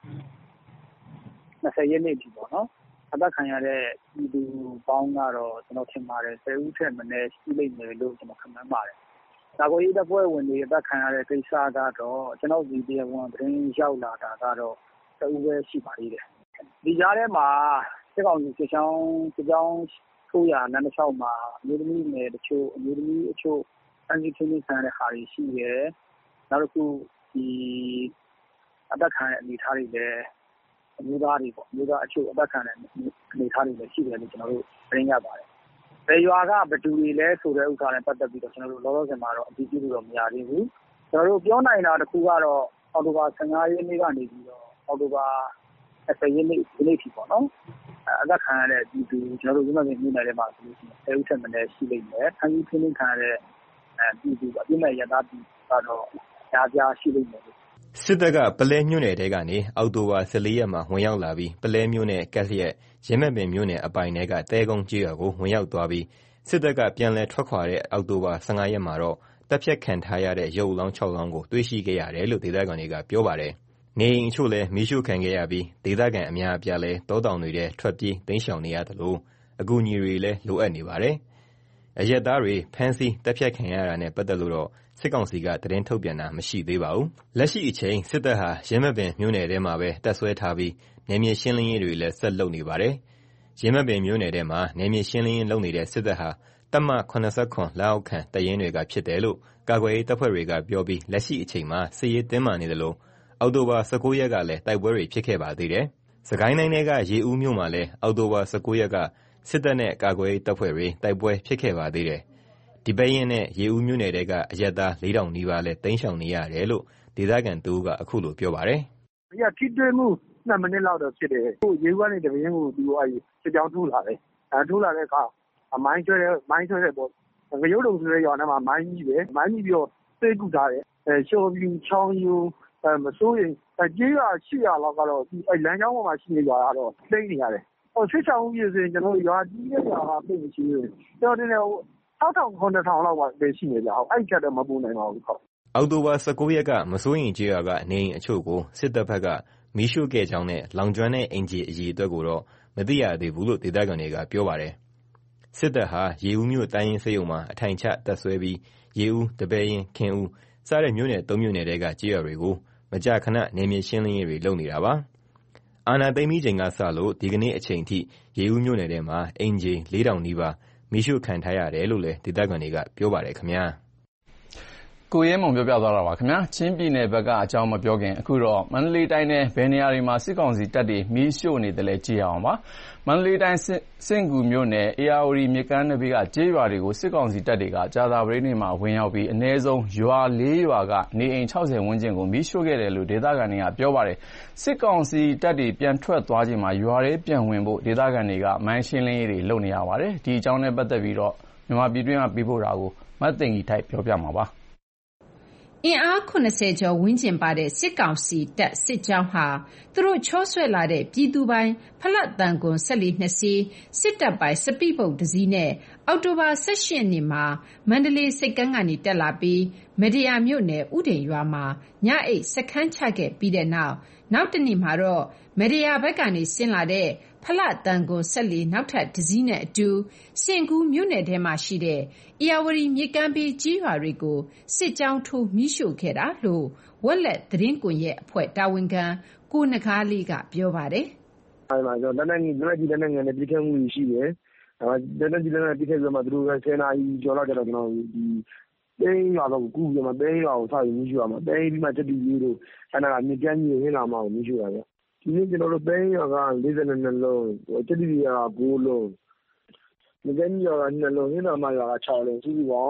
20ရက်နေ့ပြီပေါ့နော်အသက်ခံရတဲ့ပြည်သူပေါင်းကတော့ကျွန်တော်ထင်ပါတယ်10ဦးထက်မနည်းရှိလိမ့်မယ်လို့ကျွန်တော်ခန့်မှန်းပါတယ်။ကာကွယ်ရေးတပ်ဖွဲ့ဝင်တွေအသက်ခံရတဲ့ကိစ္စကတော့ကျွန်တော်ဒီတရားဝင်သတင်းရောက်လာတာကတော့တဦးပဲရှိပါသေးတယ်။ဒီကြားထဲမှာစစ်ကောင်စီစစ်ကြောင်းထိုးရလမ်းတစ်လျှောက်မှာအမျိုးသမီးတွေတချို့အမျိုးသမီးအချို့အန်ဂျီချင်းချင်းခံရတဲ့ဟာတွေရှိတယ်။နောက်တစ်ခုဒီအသက်ခံတဲ့အနေအထားတွေလည်းအမျိုးသားတွေပေါ့အမျိုးသားအချို့အသက်ခံတဲ့အနေအထားတွေလည်းရှိတယ်လို့ကျွန်တော်တို့သတင်းရပါတယ်။ဘယ်ရွာကဘယ်သူတွေလဲဆိုတဲ့ဥစ္စာနဲ့ပတ်သက်ပြီးတော့ကျွန်တော်တို့လောလောဆယ်မှာတော့အတည်ပြုလို့မရသေးဘူး။ကျွန်တော်တို့ပြောနိုင်တာတစ်ခုကတော့အောက်တိုဘာ15ရက်နေ့ကနေပြီးတော့အောက်တိုဘာ20ရက်နေ့ဒီနေ့ထိပေါ့နော်။အသက်ခံရတဲ့ဒီသူကျွန်တော်တို့ဒီမှာမြို့နယ်ထဲမှာဆိုလို့ရှိရင်10ဦးထက်မနည်းရှိလိမ့်မယ်။ခန်းကြီးချင်းခံရတဲ့ပြည်သူအပြစ်မဲ့ရသားပြည်ကတော့ကြားရှိလိမ့်မယ်စစ်တပ်ကပလဲမြို့နယ်ထဲကနေအောက်တိုဘာ14ရက်မှာဝင်ရောက်လာပြီးပလဲမြို့နယ်ကက်ရက်ရင်းမပင်မြို့နယ်အပိုင်ထဲကတဲကုန်းကျေးရွာကိုဝင်ရောက်သွားပြီးစစ်တပ်ကပြန်လည်ထွက်ခွာတဲ့အောက်တိုဘာ15ရက်မှာတော့တပ်ဖြတ်ခံထားရတဲ့ရုပ်အလောင်း6လောင်းကိုတွေ့ရှိခဲ့ရတယ်လို့ဒေသခံတွေကပြောပါတယ်။နေအိမ်အချို့လည်းမီးရှို့ခံခဲ့ရပြီးဒေသခံအများအပြားလည်းတောတောင်တွေထဲထွက်ပြေးတိမ်းရှောင်နေရတယ်လို့အကူအညီတွေလည်းလိုအပ်နေပါတယ်။အရက်သားတွေဖမ်းဆီးတပ်ဖြတ်ခံရတာနဲ့ပတ်သက်လို့တော့စစ်ကောင်စီကသတင်းထုတ်ပြန်တာမရှိသေးပါဘူး။လက်ရှိအချိန်စစ်တပ်ဟာရင်းမပင်မြို့နယ်ထဲမှာပဲတပ်ဆွဲထားပြီးနယ်မြေရှင်းလင်းရေးတွေလည်းဆက်လုပ်နေပါတယ်။ရင်းမပင်မြို့နယ်ထဲမှာနယ်မြေရှင်းလင်းရေးလုပ်နေတဲ့စစ်တပ်ဟာတပ်မ89လက်အောက်ခံတပ်ရင်းတွေကဖြစ်တယ်လို့ကာကွယ်ရေးတပ်ဖွဲ့တွေကပြောပြီးလက်ရှိအချိန်မှာစစ်ရေးတင်းမာနေတယ်လို့အောက်တိုဘာ19ရက်ကလည်းတိုက်ပွဲတွေဖြစ်ခဲ့ပါသေးတယ်။စကိုင်းတိုင်းထဲကရေဦးမြို့မှာလည်းအောက်တိုဘာ19ရက်ကစစ်တပ်နဲ့ကာကွယ်ရေးတပ်ဖွဲ့တွေတိုက်ပွဲဖြစ်ခဲ့ပါသေးတယ်။ဒီပဲရင်နဲ့ရေဦးမြို့နယ်တဲကအရက်သား4000နီးပါးလဲတိမ်းရှောင်နေရတယ်လို့ဒေသခံတူကအခုလိုပြောပါတယ်။ဒီကထိတွေ့မှု2မိနစ်လောက်တော့ဖြစ်တယ်။ရေဦးကနေတပင်းကိုဒီစစ်ကြောင်းထိုးလာတယ်။ထိုးလာတဲ့အခါမိုင်းဆွဲတဲ့ပေါ့။ငရုတ်တုံဆိုတဲ့ရွာထဲမှာမိုင်းကြီးတယ်။မိုင်းကြီးပြီးတော့စိတ်ကူထားတယ်။ရှော်ပြူချောင်းယူမစိုးရင်ကြေးရွာ800လောက်ကတော့လမ်းကြောင်းပေါ်မှာရှိနေကြတာတော့သိနေရတယ်။စစ်ချောင်းကြီးဆိုရင်ကျွန်တော်ရွာကြီးတဲ့ရွာကပြည့်မရှိဘူး။ကျွန်တော်တင်တယ်6000 9000လောက်ပါပဲရှိနေကြအောင်အဲ့ချက်တော့မပူနိုင်ပါဘူးဟုတ်အောက်တိုဘာ19ရက်ကမစိုးရင်ကျေးရွာကနေအိမ်အချို့ကိုစစ်တပ်ဘက်ကမီးရှို့ခဲ့ကြောင်းနဲ့လောင်ကျွမ်းတဲ့အင်ဂျီအကြီးအတွက်ကိုတော့မသိရသေးဘူးလို့ဒေသခံတွေကပြောပါတယ်စစ်တပ်ဟာရေဦးမြို့တိုင်းရင်းစေယုံမှာအထိုင်ချတပ်ဆွဲပြီးရေဦးတပည့်ရင်ခင်ဦးစတဲ့မြို့နယ်3မြို့နယ်တဲကကျေးရွာတွေကိုမကြာခဏနေမြေရှင်းလင်းရေးတွေလုပ်နေတာပါအာနာသိမ့်ပြီးချိန်ကစလို့ဒီကနေ့အချိန်ထိရေဦးမြို့နယ်ထဲမှာအင်ဂျီ4000နီးပါးမီးရှို့ခံထားရတယ်လို့လည်းဒေသခံတွေကပြောပါတယ်ခင်ဗျာကိုရဲမုံပြောပြသွားတာပါခင်ဗျာချင်းပြည်နယ်ဘက်ကအကြောင်းမပြောခင်အခုတော့မန္တလေးတိုင်းနဲ့ဘယ်နေရာတွေမှာစစ်ကောင်စီတပ်တွေမီးရှို့နေတယ်လဲကြည့်အောင်ပါမန္တလေးတိုင်းစင့်ကူမြို့နယ်အေယာဝတီမြစ်ကမ်းနဘေးကကျေးရွာတွေကိုစစ်ကောင်စီတပ်တွေကကြာသာပတေးနေ့မှာဝင်ရောက်ပြီးအနည်းဆုံးရွာ4ရွာကနေအိမ်60ဝန်းကျင်ကိုမီးရှို့ခဲ့တယ်လို့ဒေသခံတွေကပြောပါတယ်စစ်ကောင်စီတပ်တွေပြန်ထွက်သွားချိန်မှာရွာတွေပြန်ဝင်ဖို့ဒေသခံတွေကမိုင်းရှင်းလင်းရေးတွေလုပ်နေရပါတယ်ဒီအကြောင်းနဲ့ပတ်သက်ပြီးတော့မြန်မာပြည်တွင်းကပြီးဖို့တာကိုမတ်သိင်္ဂီထိုက်ပြောပြမှာပါအအင်အား70ကျော်ဝန်းကျင်ပါတဲ့စစ်ကောင်စီတပ်စစ်ကြောင်းဟာသူတို့ချောဆွဲလာတဲ့ပြည်သူပိုင်ဖလတ်တန်ကွန်14 2စီးစစ်တပ်ပိုင်စပိဘုတ်တစ်စီးနဲ့အောက်တိုဘာ18ရက်နေ့မှာမန္တလေးစိတ်ကမ်းကနေတက်လာပြီးမဒရာမြို့နယ်ဥဒိန်ရွာမှာညအိတ်စခန်းချခဲ့ပြီးတဲ့နောက်တနေ့မှာတော့မဒရာဘက်ကနေဆင်းလာတဲ့ဖလတန်ကွန်14နောက်ထပ်တစ်စီးနဲ့အတူစင်ကူးမြို့နယ်ထဲမှာရှိတဲ့ဧရာဝတီမြစ်ကမ်းဘေးကြီးရွာတွေကိုစစ်ကြောင်းထိုးမိရှို့ခဲ့တာလို့ဝက်လက်သတင်းကွန်ရက်အဖွဲ့တာဝန်ခံကိုနဂါးလေးကပြောပါတယ်။အဲဒီမှာလက်နက်ကြီးလက်နက်ငယ်နဲ့ပြစ်ခတ်မှုရှိတယ်။လက်နက်ကြီးလက်နက်ပြစ်ခတ်ပြီးမှသူတို့က10နာရီကျော်လောက်ကျတော့ကျွန်တော်ဒီသိန်းရွာတော့ကူပြီးမှသိန်းရွာကိုစပြီးမိရှို့ရမှာသိန်းပြီးမှတက်တီကြီးတို့အဲ့ဒါကမြစ်ကမ်းကြီးကိုဟင်းလာမှကိုမိရှို့တာဗျ။ဒီနေ့ကျွန်တော်တို့သိန်းရွာက42လုံးတက်တီကြီးက9လုံးမြစ်ကမ်းကြီးရွာက2လုံးဟင်းလာမှရွာက6လုံးစုစုပေါင်း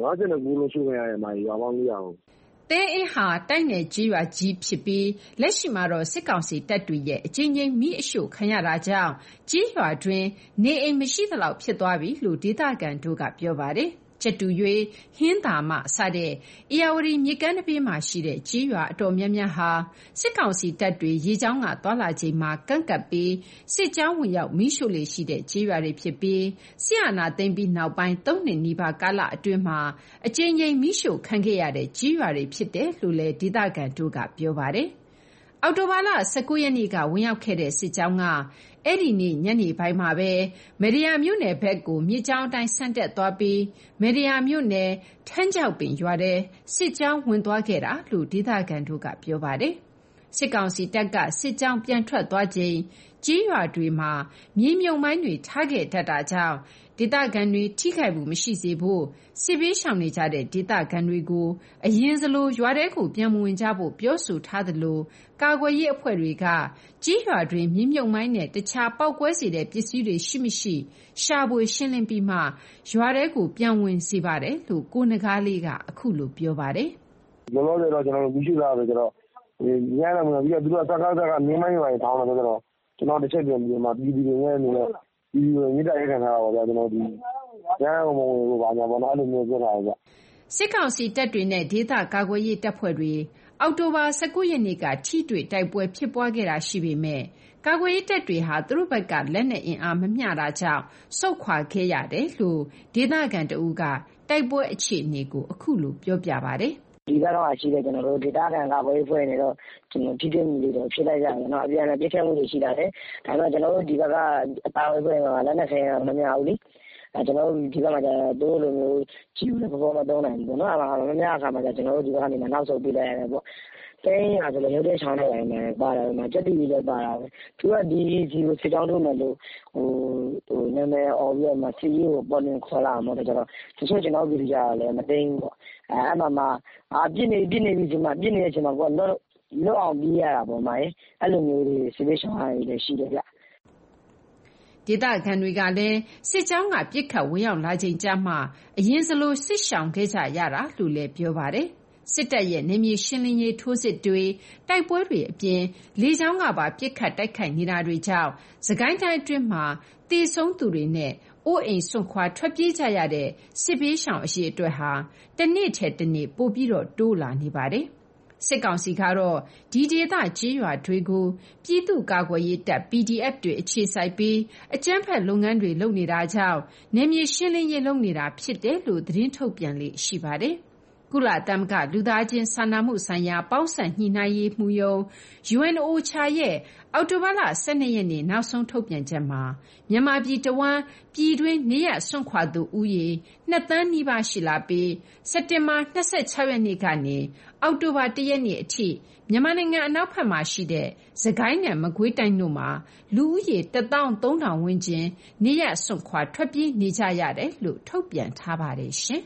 59လုံးရှို့ခဲ့ရတဲ့မှာရွာပေါင်း400အောင်တဲအင်းဟာတိုက်နယ်ကြီးရွာကြီးဖြစ်ပြီးလက်ရှိမှာတော့စစ်ကောင်စီတပ်တွေရဲ့အကြိမ်ကြိမ်မိအရှို့ခံရတာကြောင့်ကြီးရွာတွင်နေအိမ်မရှိသလောက်ဖြစ်သွားပြီလို့ဒေသခံတို့ကပြောပါတယ်။ချက်တူရွေဟင်းသာမစတဲ့ဧရာဝတီမြစ်ကမ်းတစ်ပြေးမှာရှိတဲ့ကြီးရွာအတော်များများဟာစစ်ကောင်စီတပ်တွေရေကြောင်းကသွားလာချိန်မှာကန့်ကပ်ပြီးစစ်ကြောင်းဝင်ရောက်မိရှို့လေရှိတဲ့ကြီးရွာတွေဖြစ်ပြီးဆီယနာသိမ့်ပြီးနောက်ပိုင်း3နှစ်နီးပါးကာလအတွင်းမှာအကြိမ်ကြိမ်မိရှို့ခံခဲ့ရတဲ့ကြီးရွာတွေဖြစ်တယ်လို့လည်းဒေသခံတို့ကပြောပါတယ်။အောက်တိုဘာလ19ရက်နေ့ကဝင်ရောက်ခဲ့တဲ့စစ်ကြောင်းကအဲ့ဒီနေ့ညနေပိုင်းမှာပဲမဒရာမြို့နယ်ဘက်ကိုမြစ်ကြောင်းအတိုင်းဆန်တက်သွားပြီးမဒရာမြို့နယ်ထန်းကျောက်ပင်ရွာထဲစစ်ကြောင်းဝင်သွားခဲ့တာလို့ဒေသခံတို့ကပြောပါတယ်။စစ်ကောင်စီတပ်ကစစ်ကြောင်းပြန်ထွက်သွားချိန်ကြီးရွာတွေမှာမြေမြုပ်မိုင်းတွေထားခဲ့တတ်တာကြောင့်ဒေသခံတွေထိခိုက်မှုမရှိစေဖို့စစ်ဘေးရှောင်နေကြတဲ့ဒေသခံတွေကိုအရင်စလိုရွာထဲကိုပြန်မဝင်ကြဖို့ပြောဆိုထားသလိုကာကွယ်ရေးအဖွဲ့တွေကကြီးရွာတွင်မြေမြုပ်မိုင်းနဲ့တခြားပေါက်ကွဲစေတဲ့ပစ္စည်းတွေရှိမရှိရှာဖွေရှင်းလင်းပြီးမှရွာထဲကိုပြန်ဝင်စေပါတယ်လို့ကိုနဂါးလေးကအခုလိုပြောပါတယ်။လောလောဆယ်တော့ကျွန်တော်တို့မရှိလာပဲကျွန်တော်ညနေမှာပြီးတော့သူတို့စကားမြင်းမိုင်းရွာထောင်းတယ်ဆိုတော့ကျွန်တော်တစ်ချက်ပြန်ပြီးမှပြည်သူတွေနဲ့အနေနဲ့ဒီမြစ်တာရခံထားတာပါဗျာကျွန်တော်ဒီရန်ကုန်ကိုဘာညာပေါ့နော်အဲ့လိုမျိုးပြောတာဗျစစ်ကောင်စီတပ်တွေနဲ့ဒေသကာကွယ်ရေးတပ်ဖွဲ့တွေအောက်တိုဘာ19ရက်နေ့ကထိတွေ့တိုက်ပွဲဖြစ်ပွားခဲ့တာရှိပေမဲ့ကာကွယ်ရေးတပ်တွေဟာသူတို့ဘက်ကလက်နက်အင်အားမမျှတာကြောင့်ဆုတ်ခွာခဲ့ရတယ်လို့ဒေသခံတဦးကတိုက်ပွဲအခြေအနေကိုအခုလိုပြောပြပါတယ်ဒီကတော့ရှိတယ်ကျွန်တော်တို့ဒေတာခံကာကွယ်ရေးဖွဲ့နေတော့ကျွန်တော်ထိတွေ့မှုတွေတော့ဖြစ်လိုက်ကြတယ်နော်အပြန်အလှန်ပြည့်ဖြတ်မှုတွေရှိလာတယ်ဒါပေမဲ့ကျွန်တော်တို့ဒီဘက်ကအပါအဝင်ဖွဲ့ကလက်နက်ဆိုင်ရာမများဘူးလေကျွန်တော်တို့ဒီဘက်မှာကျတော့လိုမျိုးကြီးဦးတဲ့ဘောမသုံးနိုင်ဘူးပေါ့နော်အဲ့ဒါမများအခါမှာကျကျွန်တော်တို့ဒီဘက်ကနေနောက်ဆုတ်ပြလိုက်ရတယ်ပေါ့တိုင်းရဆိုလို့ရုပ်တဲ့ချောင်းတိုင်းမှာပါတယ်မှာစက်တီကြီးလည်းပါတာပဲသူကဒီကိုစစ်ကြောင်းထုတ်မယ်လို့ဟိုနာမည်အော်ပြီးတော့မှစီရီကိုပေါ်နေခေါ်လာမှာတော့ကျတော့တချို့ကျွန်တော်ပြည်ကြလည်းမသိဘူးပေါ့အဲ့မှာပြစ်နေပြီဒီမှာပြစ်နေတဲ့ချိန်မှာပေါ့လောအောင်ပြီးရတာပေါ့မှာအဲ့လိုမျိုးတွေစစ်ပေးရှောင်းရည်လည်းရှိတယ်ဗျဒေသခံတွေကလည်းစစ်ကြောင်းကပြစ်ခတ်ဝင်ရောက်လာချိန်ကျမှအရင်စလိုစစ်ရှောင်ခဲ့ကြရတာလို့လည်းပြောပါတယ်စစ်တပ်ရဲ့နေမြေရှင်းလင်းရေးထိုးစစ်တွေတိုက်ပွဲတွေအပြင်လေကြောင်းကပါပြစ်ခတ်တိုက်ခိုက်နေတာတွေကြောင့်စကိုင်းတိုင်းအတွင်းမှာတေဆုံးသူတွေနဲ့အိုးအိမ်ဆွန့်ခွာထွက်ပြေးကြရတဲ့စစ်ဘေးရှောင်အရေအတွက်ဟာတနေ့ထက်တနေ့ပိုပြီးတော့တိုးလာနေပါတယ်စစ်ကောင်စီကတော့ဒီဒေသကြီးရွာတွေကိုပြည်သူ့ကာကွယ်ရေးတပ် PDF တွေအခြေစိုက်ပြီးအကြမ်းဖက်လုပ်ငန်းတွေလုပ်နေတာကြောင့်နေမြေရှင်းလင်းရေးလုပ်နေတာဖြစ်တယ်လို့သတင်းထုတ်ပြန်လေ့ရှိပါတယ်ကုလသမဂ္ဂလူသားချင်းစာနာမှုဆိုင်ရာပေါင်းစပ်ညှိနှိုင်းရေးမှူးရုံး UNOCHA ရဲ့အောက်တိုဘာလ12ရက်နေ့နောက်ဆုံးထုတ်ပြန်ချက်မှာမြန်မာပြည်တဝန်းပြည်တွင်းနေရစွန့်ခွာသူဦးရေ2သန်းနီးပါးရှိလာပြီးစက်တင်ဘာ26ရက်နေ့ကနေအောက်တိုဘာ1ရက်နေ့အထိမြန်မာနိုင်ငံအနောက်ဘက်မှာရှိတဲ့စကိုင်းနဲ့မကွေးတိုင်းတို့မှာလူဦးရေ13000ဝန်းကျင်နေရစွန့်ခွာထွက်ပြေးနေကြရတယ်လို့ထုတ်ပြန်ထားပါတယ်ရှင်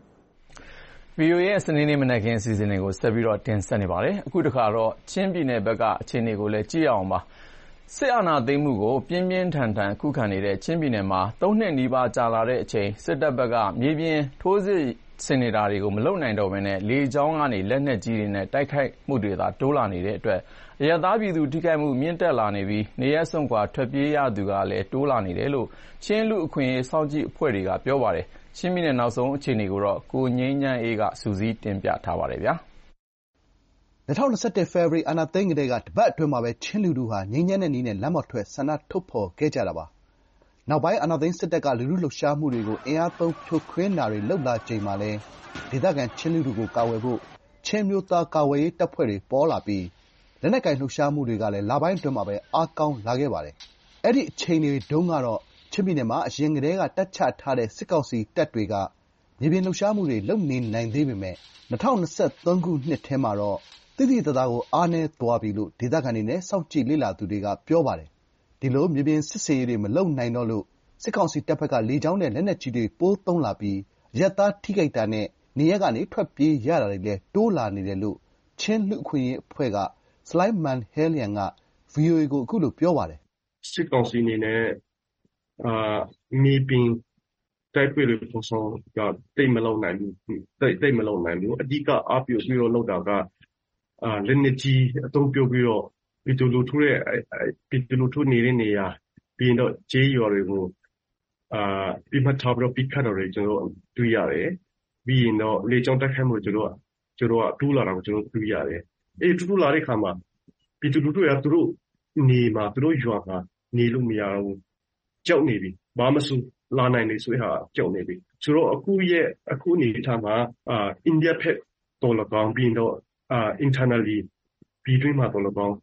VOA ရဲ့စနေနေ့မနက်ခင်းအစီအစဉ်တွေကိုဆက်ပြီးတော့တင်ဆက်နေပါတယ်။အခုတစ်ခါတော့ချင်းပြည်နယ်ဘက်ကအခြေအနေကိုလည်းကြည့်အောင်ပါ။စစ်အာဏာသိမ်းမှုကိုပြင်းပြင်းထန်ထန်ခုခံနေတဲ့ချင်းပြည်နယ်မှာ3နှစ်နီးပါးကြာလာတဲ့အချိန်စစ်တပ်ဘက်ကမြေပြင်ထိုးစစ်ဆင်နေတာတွေကိုမလုပ်နိုင်တော့ဘဲနဲ့လေကြောင်းကနေလက်နက်ကြီးတွေနဲ့တိုက်ခိုက်မှုတွေသာတိုးလာနေတဲ့အတွက်အရပ်သားပြည်သူထိခိုက်မှုမြင့်တက်လာနေပြီးနေရပ်စွန့်ခွာထွက်ပြေးရသူကလည်းတိုးလာနေတယ်လို့ချင်းလူအခွင့်အရေးစောင့်ကြည့်အဖွဲ့တွေကပြောပါတယ်။ချင်းပြည်နယ်နောက်ဆုံးအခြေအနေကိုတော့ကိုငိမ့်ချမ်းအေးကစူးစီးတင်ပြထားပါတယ်ဗျာ 2021 ဖေဖော်ဝါရီအာဏာသိမ်းကတည်းကတပတ်အတွင်းမှာပဲချင်းလူထုဟာငြိမ်းချမ်းတဲ့နည်းနဲ့လမ်းပေါ်ထွက်ဆန္ဒထုတ်ဖော်ခဲ့ကြတာပါ။နောက်ပိုင်းအာဏာသိမ်းစစ်တပ်ကလူထုလှုပ်ရှားမှုတွေကိုအင်အားသုံးဖြိုခွင်းတာတွေလုပ်လာချိန်မှာလည်းဒေသခံချင်းလူထုကိုကာကွယ်ဖို့ချင်းအမျိုးသားကာကွယ်ရေးတပ်ဖွဲ့တွေပေါ်လာပြီးလက်နက်ကိုင်လှုပ်ရှားမှုတွေကလည်းလပိုင်းအတွင်းမှာပဲအားကောင်းလာခဲ့ပါတယ်။အဲဒီအချိန်တွေတုန်းကတော့ချင်းပြည်နယ်မှာအရင်ကတည်းကတပ်ချထားတဲ့စစ်ကောင်စီတပ်တွေကမြေပြင်လှုပ်ရှားမှုတွေလုပ်နေနိုင်သေးပေမယ့်2023ခုနှစ်ထဲမှာတော့သိသိသာသာကိုအားနည်းသွားပြီလို့ဒေသခံတွေနဲ့စောင့်ကြည့်လေ့လာသူတွေကပြောပါတယ်။ဒီလိုမြေပြင်စစ်ဆင်ရေးတွေမလုပ်နိုင်တော့လို့စစ်ကောင်စီတပ်ဘက်ကလေကြောင်းနဲ့လက်နက်ကြီးတွေပိုသုံးလာပြီးအရပ်သားထိခိုက်တာနဲ့နေရပ်ကနေထွက်ပြေးရတာတွေလည်းတိုးလာနေတယ်လို့ချင်းလူ့အခွင့်အရေးအဖွဲ့ကဆလိုင်းမန်ဟဲလျံက VOA ကိုအခုလိုပြောပါတယ်။စစ်ကောင်စီအနေနဲ့မြေပြင်တိုက်ပွဲတွေပုံစံကတိတ်မလုံနိုင်ဘူးတိတ်မလုံနိုင်ဘူးအဓိကအားပြုပြီးတော့လောက်တာကလက်နက်ကြီးအသုံးပြုပြီးတော့ပြည်သူလူထုနေတဲ့နေရာပြီးတော့ကျေးရွာတွေကိုပြမထားပြီးတော့ပြခတ်တော်တွေကျွန်တော်တွေ့ရတယ်ပြီးရင်တော့လေကြောင်းတိုက်ခိုက်မှုကျွန်တော်ကတူးလာတာကိုကျွန်တော်တွေ့ရတယ်တူးလာတဲ့ခါမှာပြည်သူလူထုကသူတို့နေမှာသူတို့ရွာကနေလို့မရဘူးကြောက်နေပြီဘာမှမဆိုလာနိုင်နေဆိုဟာကြောက်နေပြီဆိုတော့အခုအနေထားမှာအိန္ဒိယဖက်တော်လကောင်းပြီးတော့internally ပြည်တွင်းမှာတော်လကောင်း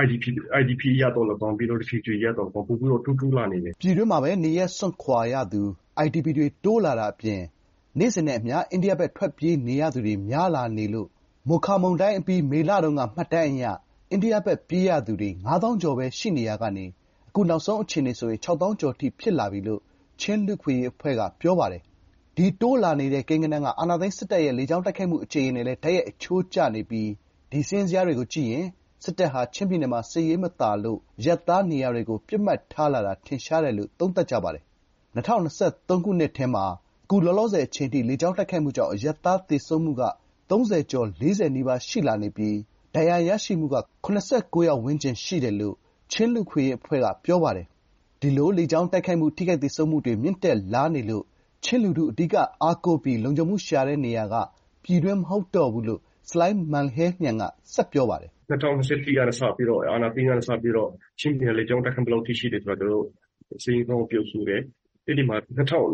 IDP ရတော်လကောင်းပြီးတော့ refugee ရတော်လကောင်းပို့ပြီးတော့တူးလာနေတယ်ပြည်တွင်းမှာပဲနေရစွန့်ခွာရသူ IDP တွေတိုးလာတာအပြင်နေ့စဉ်နဲ့အမျှအိန္ဒိယဘက်ထွက်ပြေးနေရသူတွေများလာနေလို့မိုခါမုန်တိုင်းအပြီးမေလတုန်းကမှတ်တမ်းအရအိန္ဒိယဘက်ပြေးရသူတွေ 9,000 ကျော်ပဲရှိနေရကနေအခုနောက်ဆုံးအခြေအနေဆိုရင် 6,000 ကျော်ထိဖြစ်လာပြီလို့ချင်းလူ့အခွင့်အရေးအဖွဲ့ကပြောပါတယ်။ဒီတိုးလာနေတဲ့ကိန်းဂဏန်းကအာဏာသိမ်းစစ်တပ်ရဲ့လေကြောင်းတိုက်ခိုက်မှုအခြေအနေနဲ့လည်းတိုက်ရိုက်အချိုးကျနေပြီးဒီစာရင်းဇယားတွေကိုကြည့်ရင်စစ်တပ်ဟာချင်းပြည်နယ်မှာစစ်ရေးမသာလို့အရပ်သားနေရာတွေကိုပစ်မှတ်ထားလာတာထင်ရှားတယ်လို့သုံးသပ်ကြပါတယ်။2023ခုနှစ်ထဲမှာအခုလောလောဆယ်အချိန်ထိလေကြောင်းတိုက်ခိုက်မှုကြောင့်အရပ်သားသေဆုံးမှုက30ကျော်40နီးပါးရှိလာနေပြီးဒဏ်ရာရရှိမှုက89ယောက်ဝန်းကျင်ရှိတယ်လို့ချင်းလူ့အခွင့်အရေးအဖွဲ့ကပြောပါတယ်။ဒီလိုလေကြောင်းတိုက်ခိုက်မှုထိခိုက်သေဆုံးမှုတွေမြင့်တက်လာနေလို့ချင်းလူထုအဓိကအားကိုးပြီးလုံခြုံမှုရှာတဲ့နေရာကပြည်တွင်းမဟုတ်တော့ဘူးလို့ဆလိုင်းမန်ဟဲလျံကဆက်ပြောပါတယ်။2024ကစပြီးတော့အာဏာသိမ်းကစပြီးတော့ချင်းပြည်နယ်လေကြောင်းတိုက်ခိုက်မှုလောက်ထိရှိတယ်ဆိုတော့တို့စီးကောင်းပြုတ်ဆိုတယ်။ဒီမှာ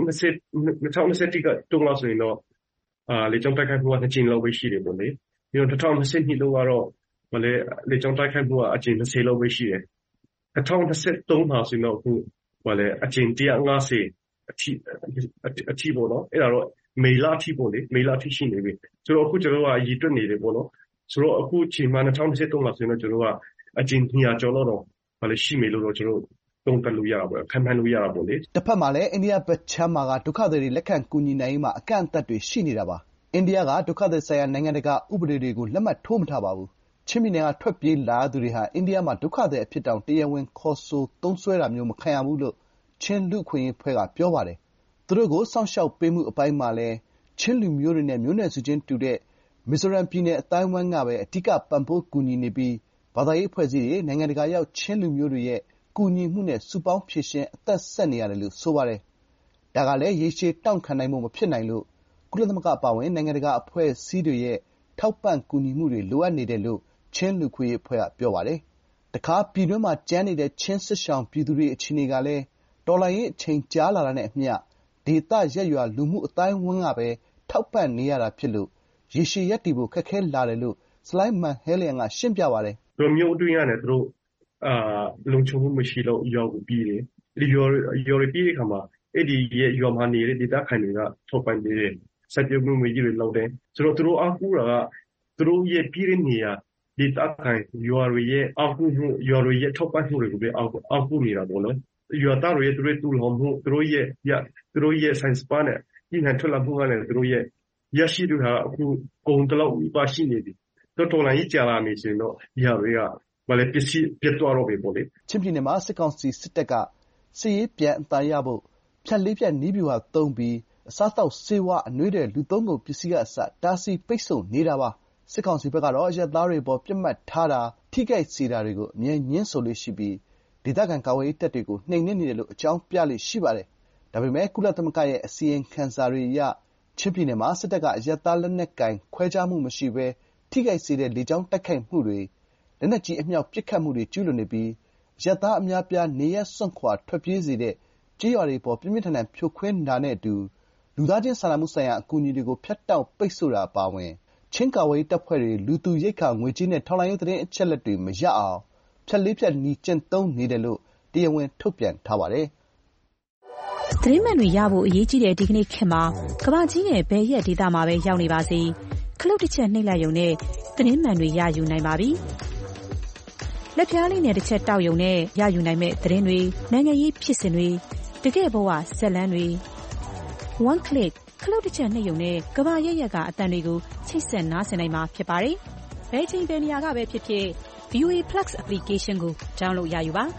2020ကတုန်းကဆိုရင်တော့လေကြောင်းတိုက်ခိုက်မှုက2ကြိမ်လောက်ပဲရှိတယ်ပေါ့လေ။ပြီးတော့2022လောက်ကတော့လေကြောင်းတိုက်ခိုက်မှုကအကြိမ်20လောက်ပဲရှိတယ်။2023မှာဆိုရင်တော့အခုအကြိမ်150အထိပေါ့နော်အဲ့ဒါတော့မေလအထိပေါ့လေမေလအထိရှိနေပြီဆိုတော့အခုကျွန်တော်ကအရည်တွက်နေတယ်ပေါ့နော်ဆိုတော့အခုချိန်မှာ2023မှာဆိုရင်တော့ကျွန်တော်ကအကြိမ်200ကျော်တော့ရှိမယ်လို့တော့ကျွန်တော်တုံ့တက်လို့ရတာပေါ့ခံမှန်းလို့ရတာပေါ့လေတစ်ဖက်မှာလည်းအိန္ဒိယဘက်ချမ်းမှာကဒုက္ခသည်တွေလက်ခံကူညီနိုင်မှာအကန့်အသတ်တွေရှိနေတာပါအိန္ဒိယကဒုက္ခသည်ဆိုင်ရာနိုင်ငံတကာဥပဒေတွေကိုလက်မှတ်ထိုးမထားပါဘူးချင်းပြည်နယ်ကထွက်ပြေးလာသူတွေဟာအိန္ဒိယမှာဒုက္ခသည်အဖြစ်တောင်တရားဝင်ခေါ်ဆိုသုံးစွဲတာမျိုးမခံရဘူးလို့ချင်းလူ့အခွင့်အရေးအဖွဲ့ကပြောပါတယ်သူတို့ကိုစောင့်ရှောက်ပေးမှုအပိုင်းမှာလည်းချင်းလူမျိုးတွေနဲ့မျိုးနွယ်စုချင်းတူတဲ့မီဇိုရမ်ပြည်နယ်အသိုင်းအဝိုင်းကပဲအဓိကပံ့ပိုးကူညီနေပြီးဘာသာရေးအဖွဲ့အစည်းတွေနိုင်ငံတကာရောက်ချင်းလူမျိုးတွေရဲ့ကူညီမှုနဲ့စုပေါင်းဖြည့်ရှင်းအသက်ဆက်နေရတယ်လို့ဆိုပါတယ်။ဒါကလည်းရေရှည်တောင့်ခံနိုင်မှုမဖြစ်နိုင်လို့ကုလသမဂ္ဂအပါအဝင်နိုင်ငံတကာအဖွဲ့အစည်းတွေရဲ့ထောက်ပံ့ကူညီမှုတွေလိုအပ်နေတယ်လို့ချင်းလူ့အခွင့်အရေးအဖွဲ့ကပြောပါတယ်။တခါပြည်တွင်းမှာကျန်နေတဲ့ချင်းစစ်ရှောင်ပြည်သူတွေအခြေအနေကလည်းတော်လှန်ရေးအချိန်ကြာလာတာနဲ့အမျှဒေသရပ်ရွာလူမှုအသိုင်းအဝန်းကပဲထောက်ပံ့နေရတာဖြစ်လို့ရေရှည်ရပ်တည်ဖို့ခက်ခဲလာတယ်လို့ဆလိုင်းမန်ဟဲလျံကရှင်းပြပါတယ်။သူတို့မျိုးအတွင်းရတယ်သူတို့လုံခြုံမှုမရှိလို့ရောက်ပြီးတယ်။ဒီရော်ပြီးတဲ့ခါမှာအဲ့ဒီရွာမှာနေတဲ့ဒေသခံတွေကထောက်ပံ့နေတယ်။စက်ပြုံးမှုကြီးတွေလုပ်တယ်။ဆိုတော့သူတို့အားကိုးတာကသူတို့ရဲ့ပြည်ရင်းနေရာဒေသခံရွာတွေရဲ့အားကိုးမှုရွာတွေရဲ့ထောက်ပံ့မှုတွေကိုပဲအားကိုးနေတာပေါ့နော်။ရွာသားတွေရဲ့သူတို့တူလောင်မှုသူတို့ရဲ့ science ပါနဲ့ဒီဟန်ထွက်လာမှုကလည်းသူတို့ရဲ့ရရှိသူဟာအခုကုန်တလောက်ပါရှိနေပြီတော်တော်လေးကြာလာနေဆိုရင်တော့ဒီဟာတွေကပစ္စည်းပြတ်သွားတော့ပြီပေါ့လေချင်းပြည်နယ်မှာစစ်ကောင်စီစစ်တပ်ကစစ်ရေးပြန်အသာရဖို့ဖြတ်လေးဖြတ်နီးဗျူဟာသုံးပြီးအစားတောက်ဆေးဝါးအနှွေးတဲ့လူသုံးကုန်ပစ္စည်းကအစတားဆီးပိတ်ဆို့နေတာပါစစ်ကောင်စီဘက်ကတော့အရပ်သားတွေပေါ်ပြစ်မှတ်ထားတာထိခိုက်စေတာတွေကိုအမြဲညှင်းဆိုလို့ရှိပြီးဒေသခံကာကွယ်ရေးတပ်တွေကိုနှိမ်နင်းနေတယ်လို့အကြောင်းပြလို့ရှိပါတယ်ဒါပေမဲ့ကုလသမဂ္ဂရဲ့အစီရင်ခံစာတွေအရချင်းပြည်နယ်မှာစစ်တပ်ကအရပ်သားလက်နက်ကိုင်ခွဲခြားမှုမရှိဘဲထိခိုက်စေတဲ့လေကြောင်းတိုက်ခိုက်မှုတွေ၊လက်နက်ကြီးအမြောက်ပစ်ခတ်မှုတွေကျူးလွန်နေပြီးအရပ်သားအများအပြားနေရပ်စွန့်ခွာထွက်ပြေးစေတဲ့ကျေးရွာတွေအပေါ်ပြင်းပြင်းထန်ထန်ဖြိုခွင်းတာနဲ့အတူလူသားချင်းစာနာမှုဆိုင်ရာအကူအညီတွေကိုဖြတ်တောက်ပိတ်ဆို့တာအပါအဝင်ချင်းကာကွယ်ရေးတပ်ဖွဲ့တွေလူသူရိက္ခာငွေကြေးနဲ့ထောက်လှမ်းရေးသတင်းအချက်အလက်တွေမရအောင်ဖြတ်လေးဖြတ်နည်းကျင့်သုံးနေတယ်လို့တရားဝင်ထုတ်ပြန်ထားပါတယ်။သတင်းမှန်တွေရဖို့အရေးကြီးတဲ့ဒီကနေ့ခေတ်မှာကမ္ဘာကြီးရဲ့ဘယ်ရက်ဒေသမှာပဲရောက်နေပါစေခလုတ်တစ်ချက်နှိပ်လိုက်ရုံနဲ့သတင်းမှန်တွေရယူနိုင်ပါပြီ။လက်ပြားလေးနဲ့တစ်ချက်တောက်ရုံနဲ့ရယူနိုင်မဲ့သတင်းတွေနိုင်ငံရေးဖြစ်စဉ်တွေတကယ့်ဘဝဇာတ်လမ်းတွေ one click ခလုတ်တစ်ချက်နှိပ်ရုံနဲ့ကမ္ဘာရက်ရက်ကအသံတွေကိုချိတ်ဆက်နားဆင်နိုင်မှာဖြစ်ပါတယ်။ဘယ်ချိန်ဘယ်နေရာကပဲဖြစ်ဖြစ် VOA Plus application ကို download ရယူပါ